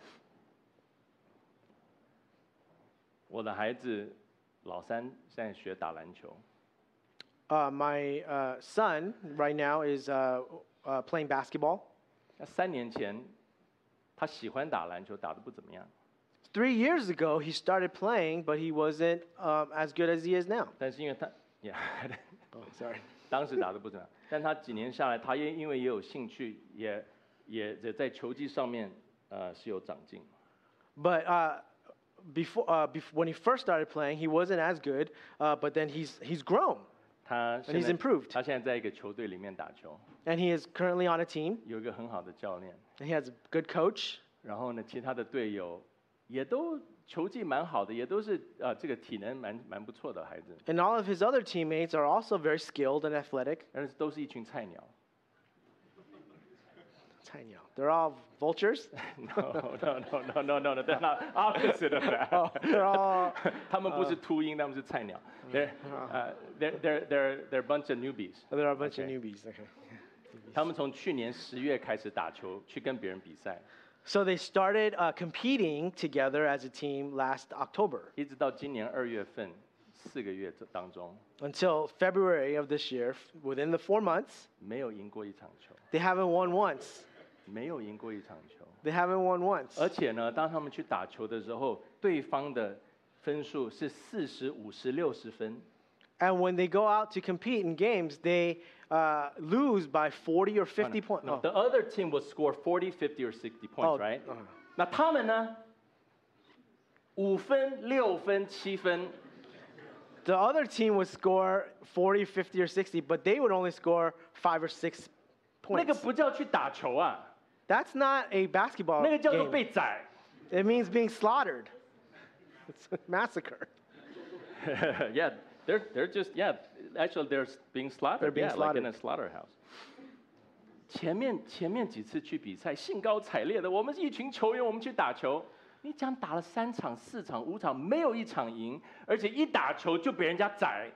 我的孩子老三现在学打篮球， Uh, my uh, son right now is uh, uh, playing basketball. 那三年前他喜欢打篮球，打得不怎么样， Three years ago, he started playing, but he wasn't um, as good as he is now. 但是因为他呀， Oh, sorry. 当时打得不怎么样，但他几年下来，他也因为也有兴趣，也也也在球技上面呃是有长进。 But uh, before, uh, bef- when he first started playing, he wasn't as good, uh, but then he's, he's grown, 他 and 现 he's 在 improved. 他现在在一个球队里面打球， And he is currently on a team, 有一个很好的教练， and he has a good coach. 然后呢，其他的队友也都球技蛮好的，也都是呃这个体能蛮蛮不错的孩子， And all of his other teammates are also very skilled and athletic. 但是都是一群菜鸟。 They're all vultures. No, no, no, no, no, no, no. They're not opposite of that. Oh, they're all 他们不是秃鹰，他们是菜鸟。They're, uh, they're, they're, they're, they're a bunch of newbies. there are a bunch of Okay. newbies. Okay. 他们从去年十月开始打球，去跟别人比赛， So they started uh, competing together as a team last October 一直到今年二月份，四个月这当中， until February of this year. f- Within the four months, 没有赢过一场球， they haven't won once. 没有赢过一场球。 They haven't won once. 而且呢，当他们去打球的时候，对方的分数是四十五十六十分， And when they go out to compete in games, they uh, lose by forty or fifty points. No, the other team will score forty, fifty, or sixty points, Oh, right? uh-huh. 那他们呢？五分、六分、七分， The other team would score forty, fifty, or sixty, but they would only score five or six 那个 points. 不叫去打球啊， That's not a basketball 那个叫做 game. 被宰。 It means being slaughtered. It's a massacre. Yeah, they're they're just yeah. Actually, they're being slaughtered. They're being yeah, like in slaughtered. a slaughterhouse. 前面前面几次去比赛，兴高采烈的，我们是一群球员，我们去打球。你讲打了三场、四场、五场，没有一场赢，而且一打球就被人家宰。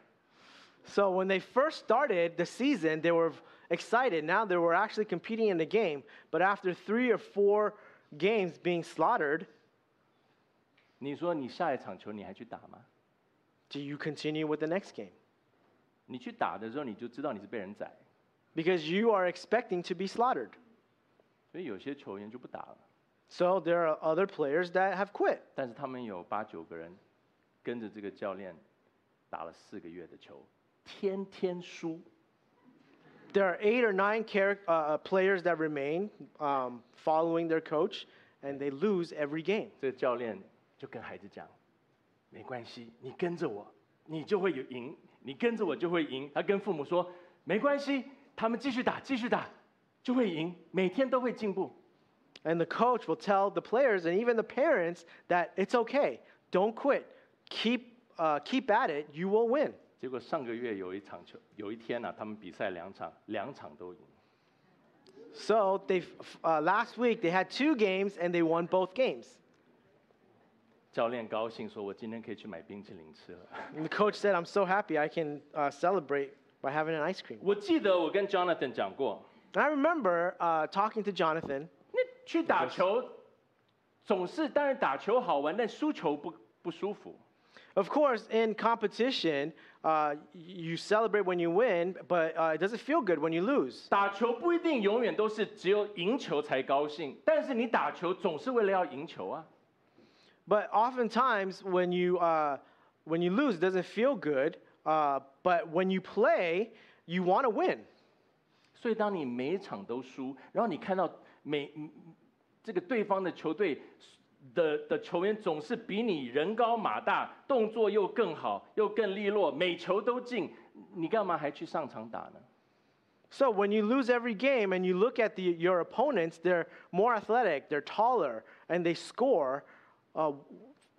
So when they first started the season, they were excited. Now they were actually competing in the game. But after three or four games being slaughtered, 你说你下一场球你还去打吗？ do you continue with the next game? 你去打的时候你就知道你是被人宰， Because you are expecting to be slaughtered. 所以有些球员就不打了。 So there are other players that have quit. 但是他们有八九个人跟着这个教练打了四个月的球，天天输。 There are eight or nine char- uh, players that remain um, following their coach, and they lose every game. 这个教练就跟孩子讲，没关系，你跟着我，你就会有赢，你跟着我就会赢。他跟父母说，没关系，他们继续打，继续打，就会赢，每天都会进步。 And the coach will tell the players and even the parents that it's okay. Don't quit. Keep, uh, keep at it. You will win. 结果上个月有一场球，有一天呢、啊，他们比赛两场，两场都赢。 So they uh, last week they had two games and they won both games. 教练高兴说：“我今天可以去买冰淇淋吃了。 And the coach said, "I'm so happy I can uh, celebrate by having an ice cream." ” 我记得我跟 Jonathan 讲过， And I remember uh, talking to Jonathan. 那去打球总是当然打球好玩，但输球不不舒服。 Of course, in competition, uh, you celebrate when you win, but uh, it doesn't feel good when you lose. 打球不一定永远都是只有赢球才高兴，但是你打球总是为了要赢球啊。 But oftentimes, when you uh, when you lose, it doesn't feel good. Uh, but when you play, you want to win. 所以当你每一场都输，然后你看到每嗯这个对方的球队的的球员总是比你人高马大，动作又更好，又更利落，每球都进，你干嘛还去上场打呢？ So when you lose every game and you look at the, your opponents, they're more athletic, they're taller, and they score. Uh,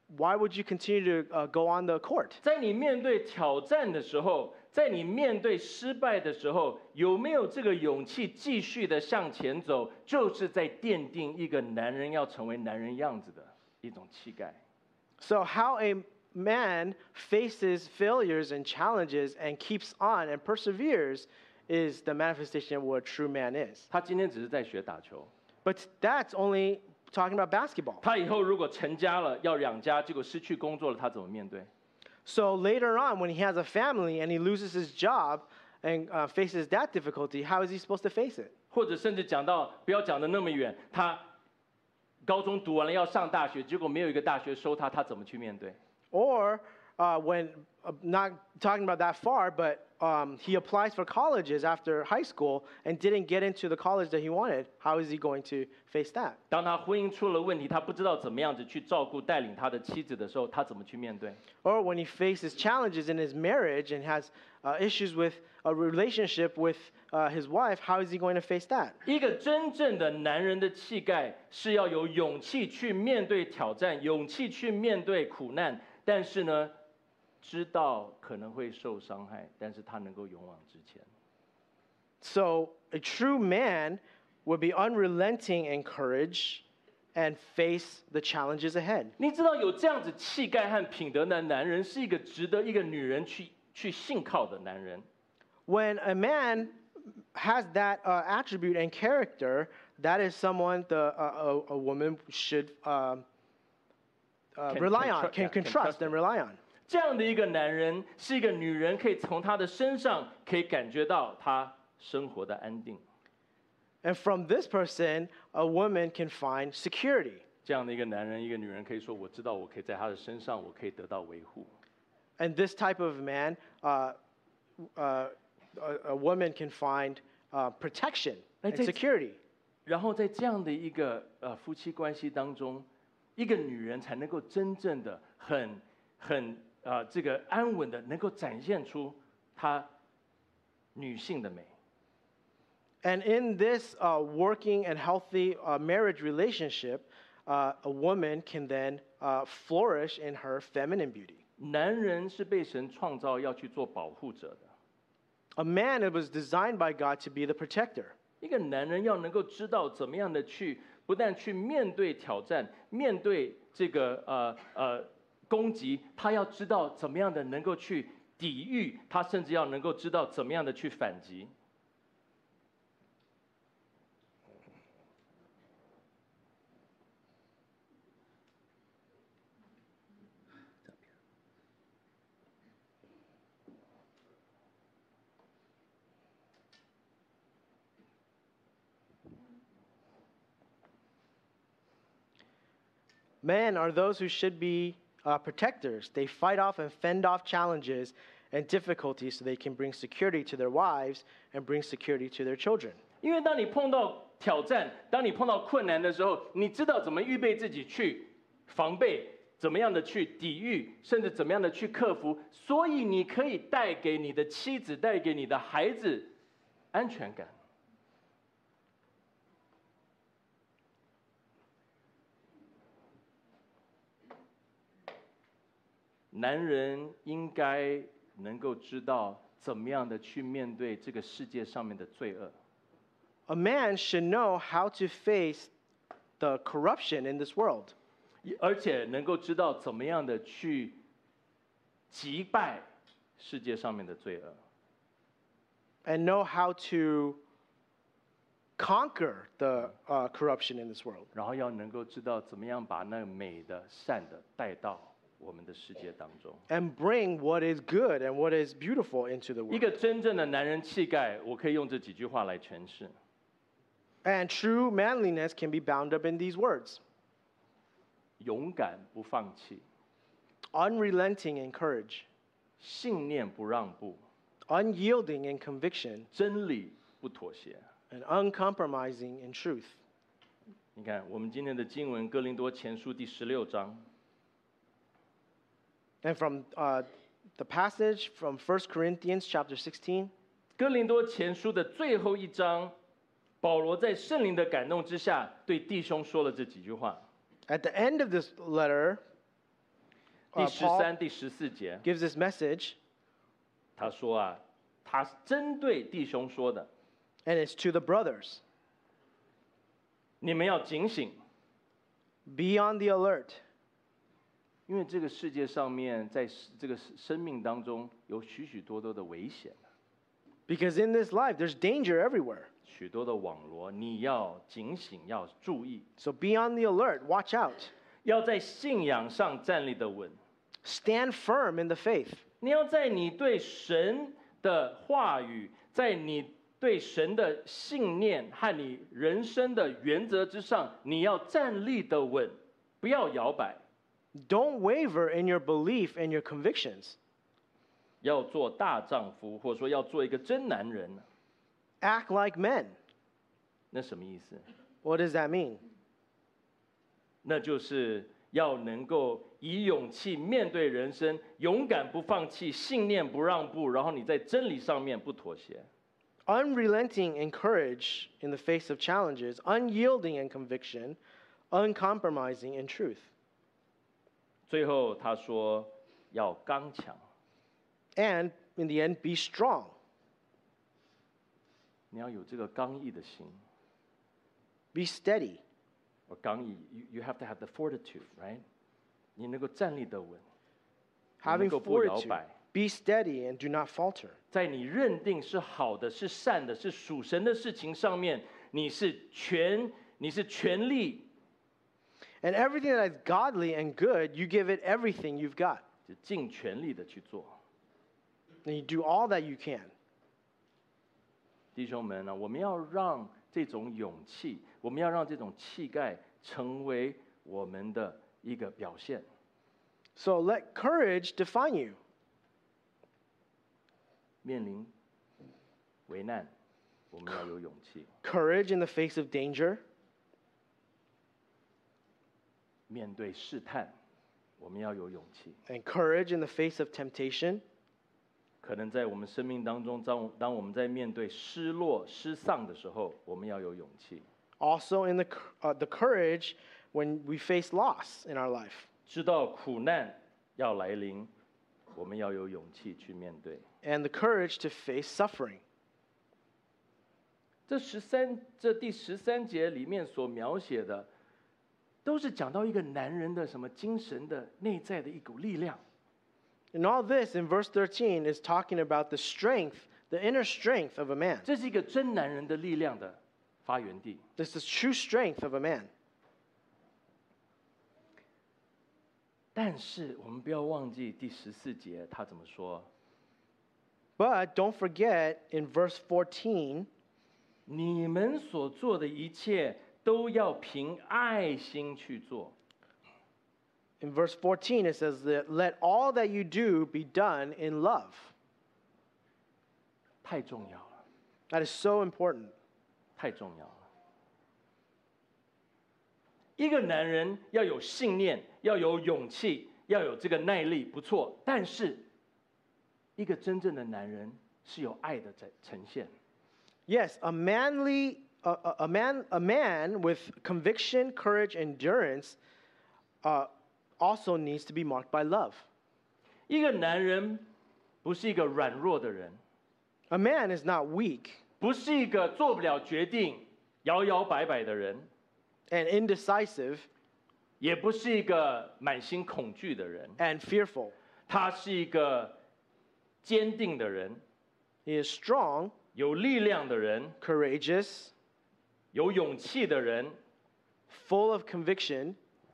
why would you continue to uh, go on the court? 在你面对挑战的时候，在你面对失败的时候，有没有这个勇气继续的向前走？就是在奠定一个男人要成为男人样子的一种气概。 So how a man faces failures and challenges and keeps on and perseveres is the manifestation of what a true man is. 他今天只是在学打球， But that's only talking about basketball. 他以后如果成家了，要养家，结果失去工作了，他怎么面对？ So later on, when he has a family and he loses his job and uh, faces that difficulty, how is he supposed to face it? 或者甚至讲到不要讲的那么远，他高中读完了要上大学，结果没有一个大学收他，他怎么去面对？ Or uh, when, uh, not talking about that far, but um, he applies for colleges after high school and didn't get into the college that he wanted, how is he going to face that? 当他婚姻出了问题，他不知道怎么样子去照顾带领他的妻子的时候，他怎么去面对？ Or when he faces challenges in his marriage and has uh, issues with a relationship with uh, his wife, how is he going to face that? 一个真正的男人的气概是要有勇气去面对挑战，勇气去面对苦难，但是呢，知道可能会受伤害，但是他能够勇往直前。 So a true man would be unrelenting in courage and face the challenges ahead. 你知道有这样子气概和品德的男人，是一个值得一个女人去去信靠的男人。 When a man has that uh, attribute and character, that is someone the, uh, a, a woman should uh, uh, Can- rely can on, tru- can, yeah, can can trust trust and him. rely on. 这样的一个男人，是一个女人可以从他的身上可以感觉到他生活的安定。 And from this person, a woman can find security. 这样的一个男人，一个女人可以说：“我知道，我可以在他的身上，我可以得到维护。” And this type of man, uh, uh, a, a woman can find uh, protection and Right, it's- security. 然后在这样的一个呃夫妻关系当中，一个女人才能够真正的很很呃这个安稳的，能够展现出她女性的美。 And in this uh, working and healthy uh, marriage relationship, uh, a woman can then uh, flourish in her feminine beauty. 男人是被神创造要去做保护者的。 A man that was designed by God to be the protector. 一个男人要能够知道怎么样的去，不但去面对挑战，面对这个呃呃攻击，他要知道怎么样的能够去抵御，他甚至要能够知道怎么样的去反击。 Men are those who should be uh, protectors. They fight off and fend off challenges and difficulties so they can bring security to their wives and bring security to their children. 因为当你碰到挑战，当你碰到困难的时候，你知道怎么预备自己去防备，怎么样的去抵御，甚至怎么样的去克服，所以你可以带给你的妻子，带给你的孩子安全感。 男人应该能够知道怎么样的去面对这个世界上面的罪恶。 A man should know how to face the corruption in this world. 而且能够知道怎么样的去击败世界上面的罪恶。 And know how to conquer the uh, corruption in this world. 然后要能够知道怎么样把那美的、善的带到我们的世界当中。 And bring what is good and what is beautiful into the 一 world. 个真正的男人气概，我可以用这几句话来诠释： And true manliness can be bound up in these words. 勇敢不放弃， Unrelenting in courage. 信念不让步， Unyielding in conviction. 真理不妥协。 And uncompromising in truth. 你看，我们今天的经文《哥林多前书》第十六章， And from uh, the passage from First Corinthians chapter sixteen, 哥林多前书的最后一章，保罗在圣灵的感动之下，对弟兄说了这几句话。 at the end of this letter, 第 uh, 十 Paul 三、第十四节， gives this message, 他说啊，他是针对弟兄说的， and it's to the brothers. 你们要警醒， Be on the alert, 因为这个世界上面，在这个生命当中有许许多多的危险， because in this life there's danger everywhere. 许多的网罗，你要警醒，要注意， So be on the alert, watch out. 要在信仰上站立得稳。 Stand firm in the faith. 你要在你对神的话语，在你对神的信念和你人生的原则之上，你要站立得稳，不要摇摆， Don't waver in your belief and your convictions. 要做大丈夫，或者说要做一个真男人。 Act like men. 那什么意思？ What does that mean? 那就是要能够以勇气面对人生，勇敢不放弃，信念不让步，然后你在真理上面不妥协。 Unrelenting in courage in the face of challenges, unyielding in conviction, uncompromising in truth. 最后他说要刚强， And in the end, be strong. 你要有这个刚毅的心。 Be steady. 我刚毅 you, you have to have the fortitude, right? 你能够站立得稳，你能 Having 够不摇 fortitude. 摆， Be steady and do not falter. 在你认定是好的、是善的、是属神的事情上面，你是全你是全力， And everything that is godly and good, you give it everything you've got. 就尽全力的去做。 And you do all that you can. 弟兄们呢，我们要让这种勇气，我们要让这种气概成为我们的一个表现。 So let courage define you. 面临危难，我们要有勇气； Courage in the face of danger. 面对试探，我们要有勇气。 And courage in the face of temptation. 可能在我们生命当中，当当我们在面对失落、失丧的时候，我们要有勇气， Also in the, uh, the courage when we face loss in our life. 知道苦难要来临，我们要有勇气去面对。 And the courage to face suffering. 这十三，这第十三节里面所描写的，都是讲到一个男人的什么精神的内在的一股力量。 And all this in verse thirteen is talking about the strength, the inner strength of a man. 这是一个真男人的力量的发源地。 This is true strength of a man. 但是我们不要忘记第十四节他怎么说： But don't forget in verse fourteen, 你们所做的一切都要凭爱心去做。 in verse fourteen it says that let all that you do be done in love. 太重要了， That is so important. 太重要了。一个男人要有信念，要有勇气，要有这个耐力，不错。但是，一个真正的男人是有爱的在呈现。 Yes, a manly a, a, a man a man with conviction, courage, endurance uh, also needs to be marked by love. 一个男人不是一个软弱的人， A man is not weak 不是一个做不了决定、摇摇摆摆的人， and indecisive 也不是一个满心恐惧的人。 and fearful. 他是一个坚定的人， He is strong, 有力量的人， courageous, 有勇气的人， full of conviction,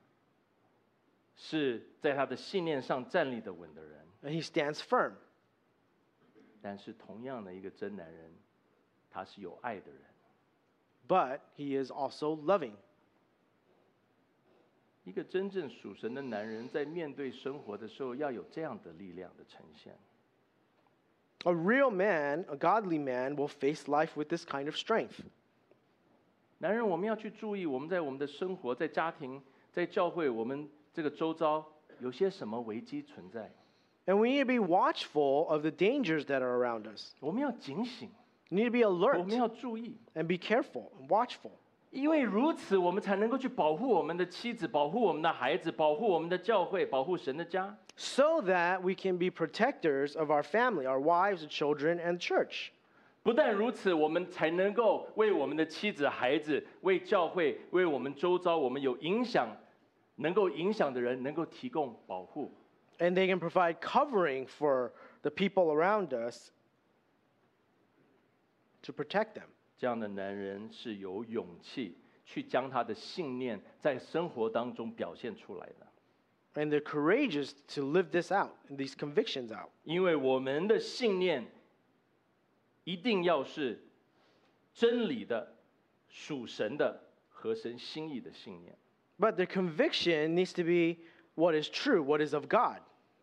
是在他的信念上站立得稳的人。 and he stands firm. 但是同样的一个真男人，他是有爱的人。 But he is also loving. 一个真正属神的男人，在面对生活的时候，要有这样的力量的呈现。 A real man, a godly man, will face life with this kind of strength. 男人，我们要去注意，我们在我们的生活、在家庭、在教会，我们这个周遭有些什么危机存在， And we need to be watchful of the dangers that are around us. 我们要警醒， We need to be 我 alert 们要注意。 and be careful and watchful. 因为如此，我们才能够去保护我们的妻子，保护我们的孩子，保护我们的教会，保护神的家。 So that we can be protectors of our family, our wives, the children, and church. 不但如此，我们才能够为我们的妻子、孩子、为教会、为我们周遭我们有影响、能够影响的人，能够提供保护。 And they can provide covering for the people around us to protect them. 这样的男人是有勇气去将他的信念在生活当中表现出来的。 And they're courageous to live this out, these convictions out. 因为我们的信念一定要是真理的、属神的、合神心意的信念。 But their conviction needs to be what is true, what is of God.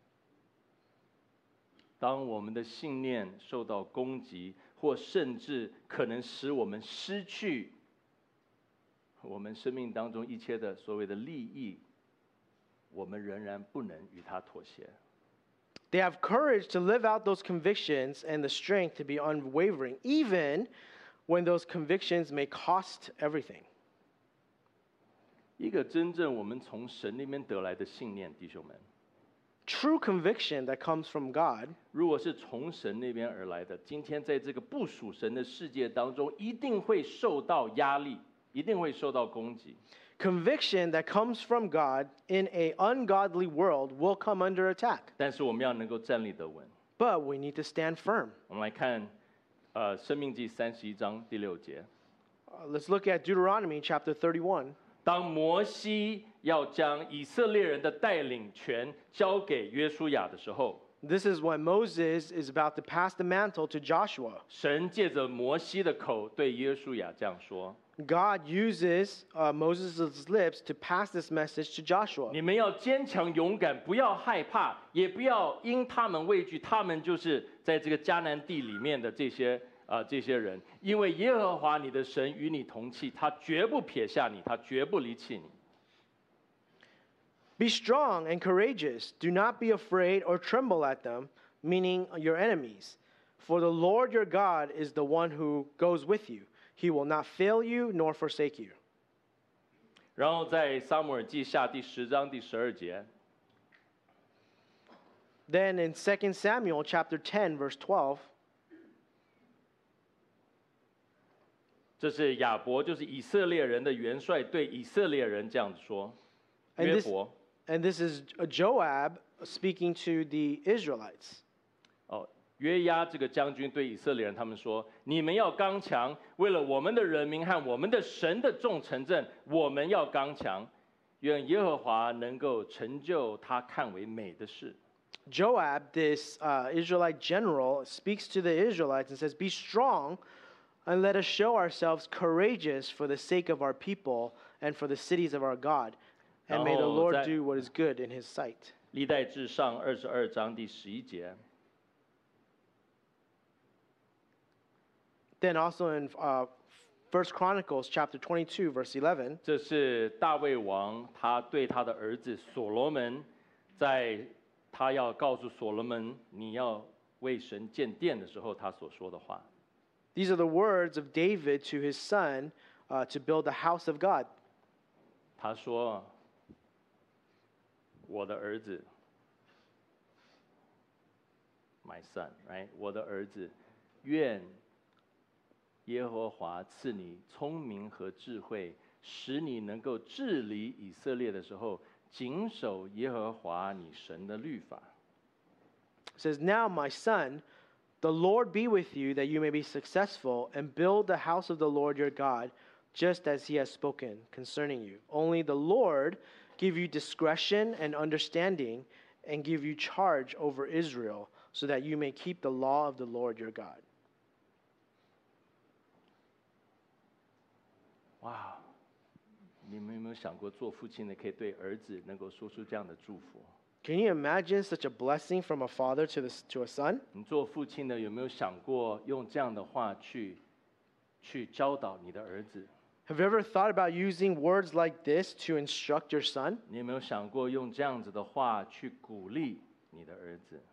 当我们的信念受到攻击，或甚至可能使我们失去我们生命当中一切的所谓的利益，我们仍然不能与他妥协。 They have courage to live out those convictions and the strength to be unwavering, even when those convictions may cost everything. 一个真正我们从神那边得来的信念，弟兄们， True conviction that comes from God, 如果是从神那边而来的，今天在这个不属神的世界当中，一定会受到压力，一定会受到攻击。 conviction that comes from God in an ungodly world will come under attack. 但是我们要能够站立得稳。 But we need to stand firm. 我们来看，呃，《生命记》三十一章第六节。 Uh, let's look at Deuteronomy chapter thirty-one. 当摩西要将以色列人的带领权交给约书亚的时候， This is when Moses is about to pass the mantle to Joshua. 神借着摩西的口对约书亚这样说 God uses uh, Moses' lips to pass this message to：“ Joshua. 你们要坚强勇敢，不要害怕，也不要因他们畏惧。他们就是在这个迦南地里面的这些啊、呃、这些人，因为耶和华你的神与你同去，他绝不撇下你，他绝不离弃你。” Be strong and courageous. Do not be afraid or tremble at them, meaning your enemies. For the Lord your God is the one who goes with you. He will not fail you nor forsake you. 然后在撒母耳记下第十章第十二节， Then in Second Samuel chapter ten, verse twelve, 这是亚伯，就是以色列人的元帅，对以色列人这样子说： And 约 this- 伯。 and this is Joab speaking to the Israelites. 哦，约押这个将军对以色列人他们说：“你们要刚强，为了我们的人民和我们的神的众城镇，我们要刚强。愿耶和华能够成就他看为美的事。” Joab, this uh, Israelite general, speaks to the Israelites and says, Be strong and let us show ourselves courageous for the sake of our people and for the cities of our God. And may the 然后 Lord 在- do what is good in his sight. 历代至上二十二章第十一节， Then also in uh, First Chronicles chapter twenty-two, verse eleven, 这是大卫王他对他的儿子所罗门，在他要告诉所罗门你要为神建殿的时候，他所说的话。 these are the words of David to his son uh, to build the house of God. 他说：“我的儿子 ，my son， right？ 我的儿子，愿耶和华赐你聪明和智慧，使你能够治理以色列的时候，谨守耶和华你神的律法。” It says, Now, my son, the Lord be with you, that you may be successful, and build the house of the Lord your God, just as he has spoken concerning you. Only the Lord give you discretion and understanding, and give you charge over Israel, so that you may keep the law of the Lord your God. 哇，你们有没有想过，做父亲的可以对儿子能够说出这样的祝福？ Can you imagine such a blessing from a father to, the, to a son? 你做父亲的有没有想过用这样的话去，去教导你的儿子？ Have you ever thought about using words like this to instruct your son? 你有没有想过用这样子的话去鼓励你的儿子？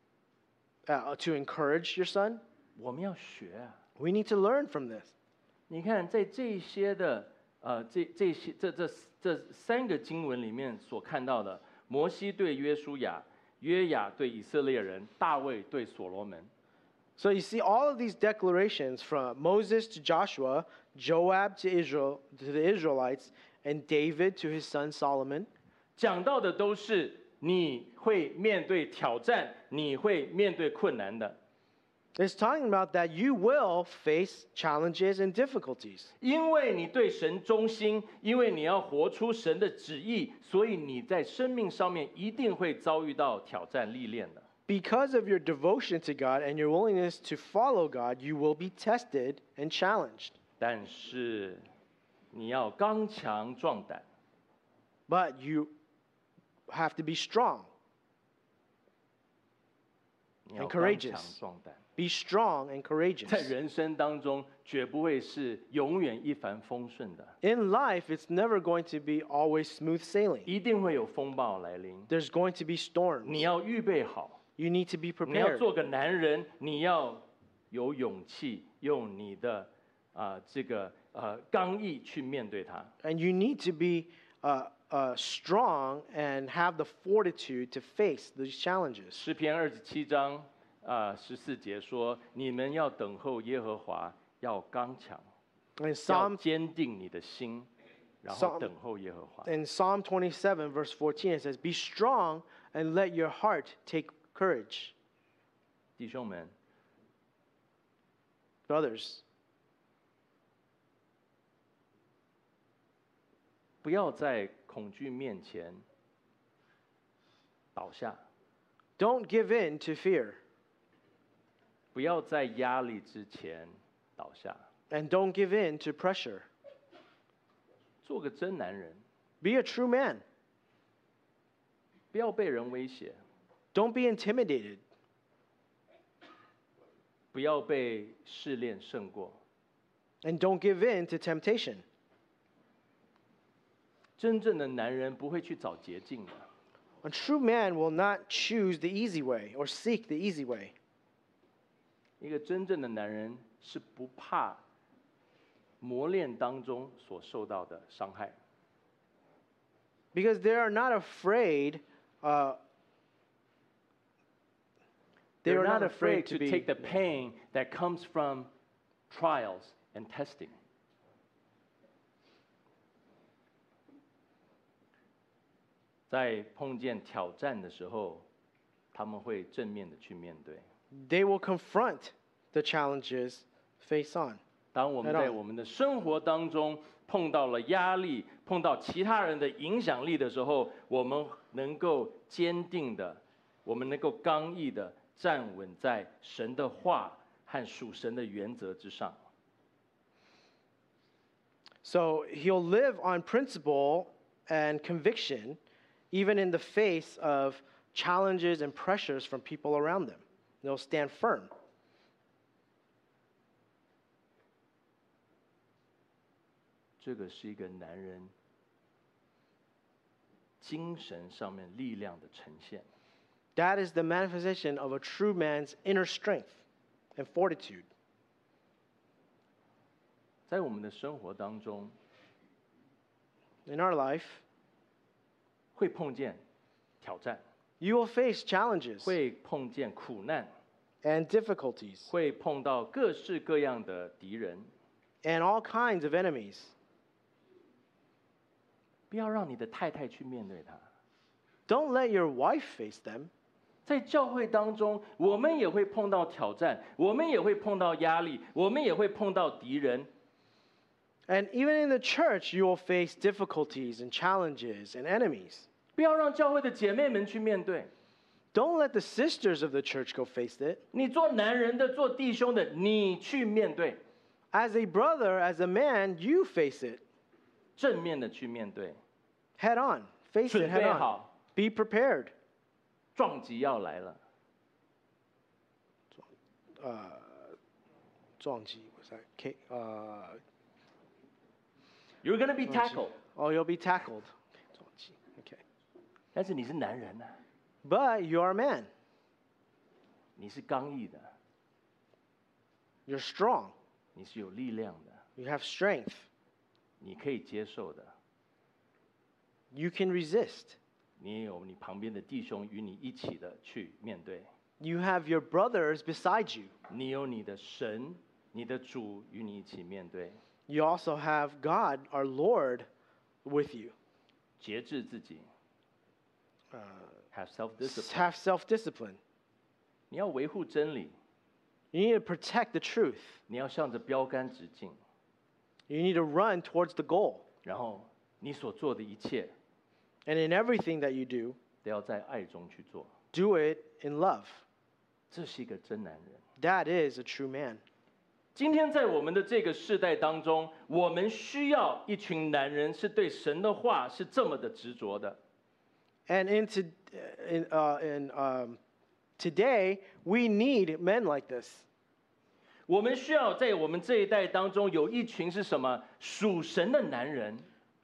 Uh, to encourage your son? 我们要学啊， We need to learn from this. 你看，在这些的呃这这些这这这三个经文里面所看到的，摩西对约书亚，约雅对以色列人，大卫对所罗门。 So you see all of these declarations from Moses to Joshua, Joab to Israel to the Israelites, and David to his son Solomon. 讲到的都是你会面对挑战，你会面对困难的。 It's talking about that you will face challenges and difficulties. 因为你对神忠心，因为你要活出神的旨意，所以你在生命上面一定会遭遇到挑战历练的。 Because of your devotion to God and your willingness to follow God, you will be tested and challenged. 但是你要刚强壮胆。 But you have to be strong and courageous. Be strong and courageous. 在人生当中，绝不会是永远一帆风顺的。 In life, it's never going to be always smooth sailing. 一定会有风暴来临。 There's going to be storms. 你要预备好。 You need to be 你要 prepared. 做个男人，你要有勇气，用你的啊、呃、这个呃刚毅去面对它。 And you need to be uh, uh, strong and have the fortitude to face these challenges. 诗篇二十七章啊十四节说：“你们要等候耶和华，要刚强， In 要 Psalm, 坚定你的心，然后 Psalm- 等候耶和华。” in Psalm twenty-seven, verse fourteen, it says, Be strong and let your heart take courage. 弟兄们， Brothers, 不要在恐惧面前倒下， don't give in to fear, 不要在压力之前倒下， and don't give in to pressure. 做个真男人， Be a true man. 不要被人威胁， Don't be intimidated. 不要被试炼胜过。 And don't give in to temptation. 真正的男人不会去找捷径的。 A true man will not choose the easy way or seek the easy way. 一个真正的男人是不怕磨练当中所受到的伤害。 Because they are not afraid, uh, they They're are not not afraid afraid to to be, take the pain that comes from trials and testing. 在碰见挑战的时候，他们会正面的去面对。 they will confront the challenges face on. 当我们 Head on. 在我们的生活当中碰到了压力，碰到其他人的影响力的时候，我们能够坚定的，我们能够刚毅的站稳在神的话和属神的原则之上。 So he'll live on principle and conviction, even in the face of challenges and pressures from people around them. They'll stand firm. 这个是一个男人精神上面力量的呈现。 That is the manifestation of a true man's inner strength and fortitude. 在我们的生活当中， In our life, 会碰见挑战， you will face challenges 会碰见苦难， and difficulties 会碰到各式各样的敌人。 and all kinds of enemies. 不要让你的太太去面对它。 Don't let your wife face them. 在教会当中，我们也会碰到挑战，我们也会碰到压力，我们也会碰到敌人。 And even in the church, you will face difficulties and challenges and enemies. 不要让教会的姐妹们去面对。 Don't let the sisters of the church go face it. 你做男人的，做弟兄的，你去面对， As a brother, as a man, you face it 正面的去面对。 head on. Face it 准 head 备 on. 好， Be prepared. 撞击要来了。 Uh, 撞击, what's that? K, uh, You're gonna be 撞击. tackled， Oh, you'll be tackled. 撞击, okay. 但是你是男人呐、啊， But you are a man. 你是刚毅的， You're strong. 你是有力量的。 You have strength. 你可以接受的。 You can resist. 你也有你旁边的弟兄与你一起的去面对。 You have your brothers beside you. 你有你的神、你的主与你一起面对。 You also have God, our Lord, with you. 节制自己 Uh, ，have self-discipline。 have self-discipline. 你要维护真理， You need to protect the truth. 你要向着标杆直进， You need to run towards the goal. 然后你所做的一切 And in everything that you do, 都要在爱中去做。 do it in love. 这是一个真男人。 That is a true man. 今天在我们的这个世代当中，我们需要一群男人是对神的话是这么的执着的。 And in, to, in, uh, in um, today, we need men like this. 我们需要在我们这一代当中有一群是什么属神的男人，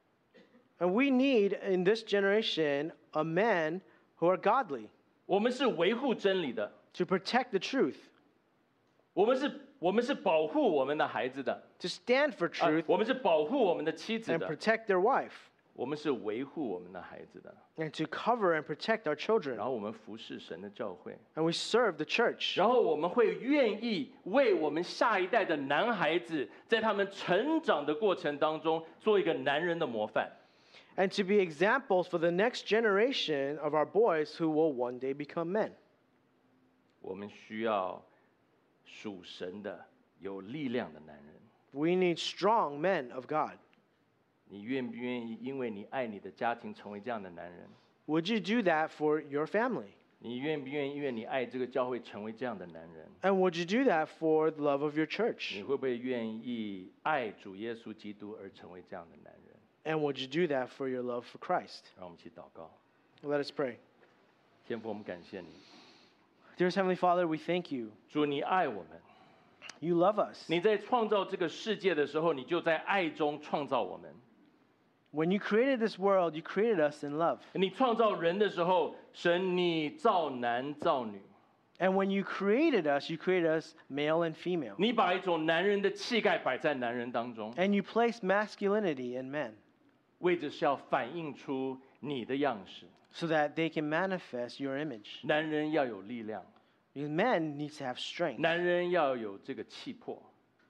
And we need, in this generation, a men who are godly 我们是维护真理的， to protect the truth, 我们是我们是保护我们的孩子的， to stand for 啊 truth 我们是保护我们的妻子 and 的， protect their wife, 我们是维护我们的孩子的， and to cover and protect our children. 然后我们服侍神的教会， And we serve the church. 然后我们会愿意为我们下一代的男孩子，在他们成长的过程当中，做一个男人的模范。 And to be examples for the next generation of our boys who will one day become men. 我们需要属神的、有力量的男人。 We need strong men of God. 你愿不愿意因为你爱你的家庭成为这样的男人？ Would you do that for your family? 你愿不愿意因为你爱这个教会成为这样的男人？ And would you do that for the love of your church? 你会不会愿意爱主耶稣基督而成为这样的男人？ And would you do that for your love for Christ? 让我们一起祷告。 Let us pray. 天父，我们感谢你， Dearest Heavenly Father, we thank you. 主你爱我们。 You love us. 你在创造这个世界的时候，你就在爱中创造我们。 When you created this world, you created us in love. 你创造人的时候，神你造男造女， And when you created us, you created us male and female. 你把一种男人的气概摆在男人当中， And you placed masculinity in men 为着是要反映出你的样式。 so that they can manifest your image. 男人要有力量， Because men need to have strength. 男人要有这个气魄，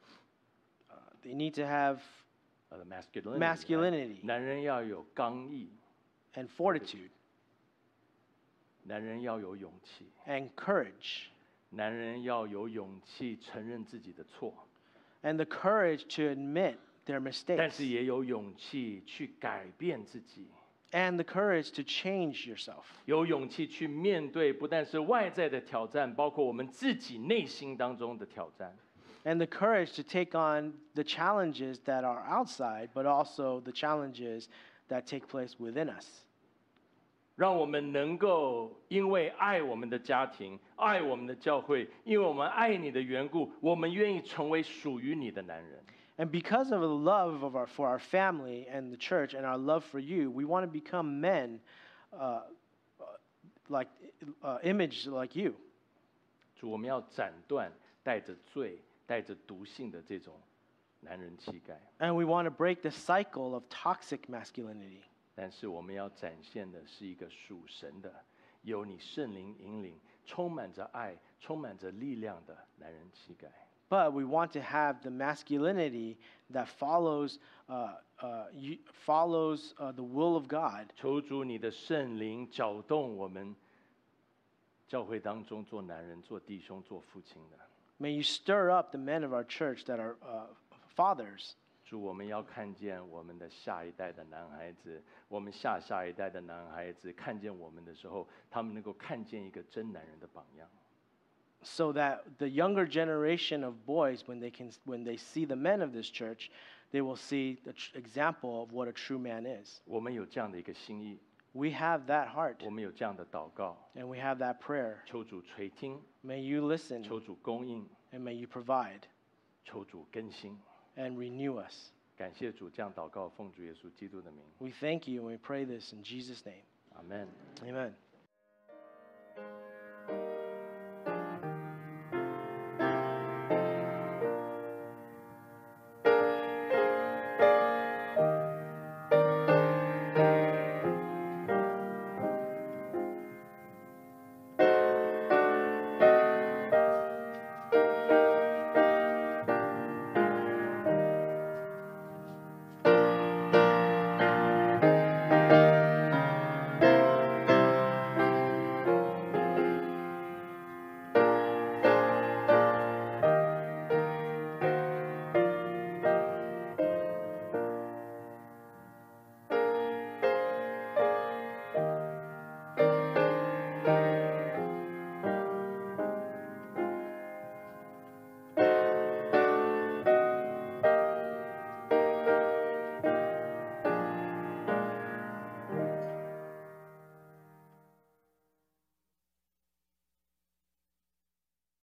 They need to have 呃，masculinity， masculinity 男人要有刚毅， and fortitude 男人要有勇气， and courage 男人要有勇气承认自己的错， and the courage to admit their 但 mistakes 是也有勇气去改变自己， and the courage to change yourself 有勇气去面对不但是外在的挑战，包括我们自己内心当中的挑战。 and the courage to take on the challenges that are outside but also the challenges that take place within us. 让我们能够因为爱我们的家庭，爱我们的教会，因为我们爱你的缘故，我们愿意成为属于你的男人。 And because of the love of our, for our family and the church and our love for you, we want to become men uh, uh, like uh, image like you. 主，我们要斩断带着罪、带着毒性的这种男人气概， And we want to break the cycle of toxic masculinity. 但是我们要展现的是一个属神的、有你圣灵引领、充满着爱、充满着力量的男人气概。 But we want to have the masculinity that follows, uh, uh, you, follows uh, the will of God. 求主你的圣灵搅动我们教会当中做男人、做弟兄、做父亲的。 May you stir up the men of our church that are uh, fathers. 主，我们要看见我们的下一代的男孩子，我们下下一代的男孩子看见我们的时候，他们能够看见一个真男人的榜样。 So that the younger generation of boys, when they can, when they see the men of this church, they will see the tr- example of what a true man is. 我们有这样的一个心意， We have that heart 我们有这样的祷告， and we have that prayer. 求主垂听， May you listen 求主供应， and may you provide 求主更新。 and renew us. 感谢主，这样祷告，奉主耶稣基督的名， We thank you and we pray this in Jesus' name. 阿门。 Amen.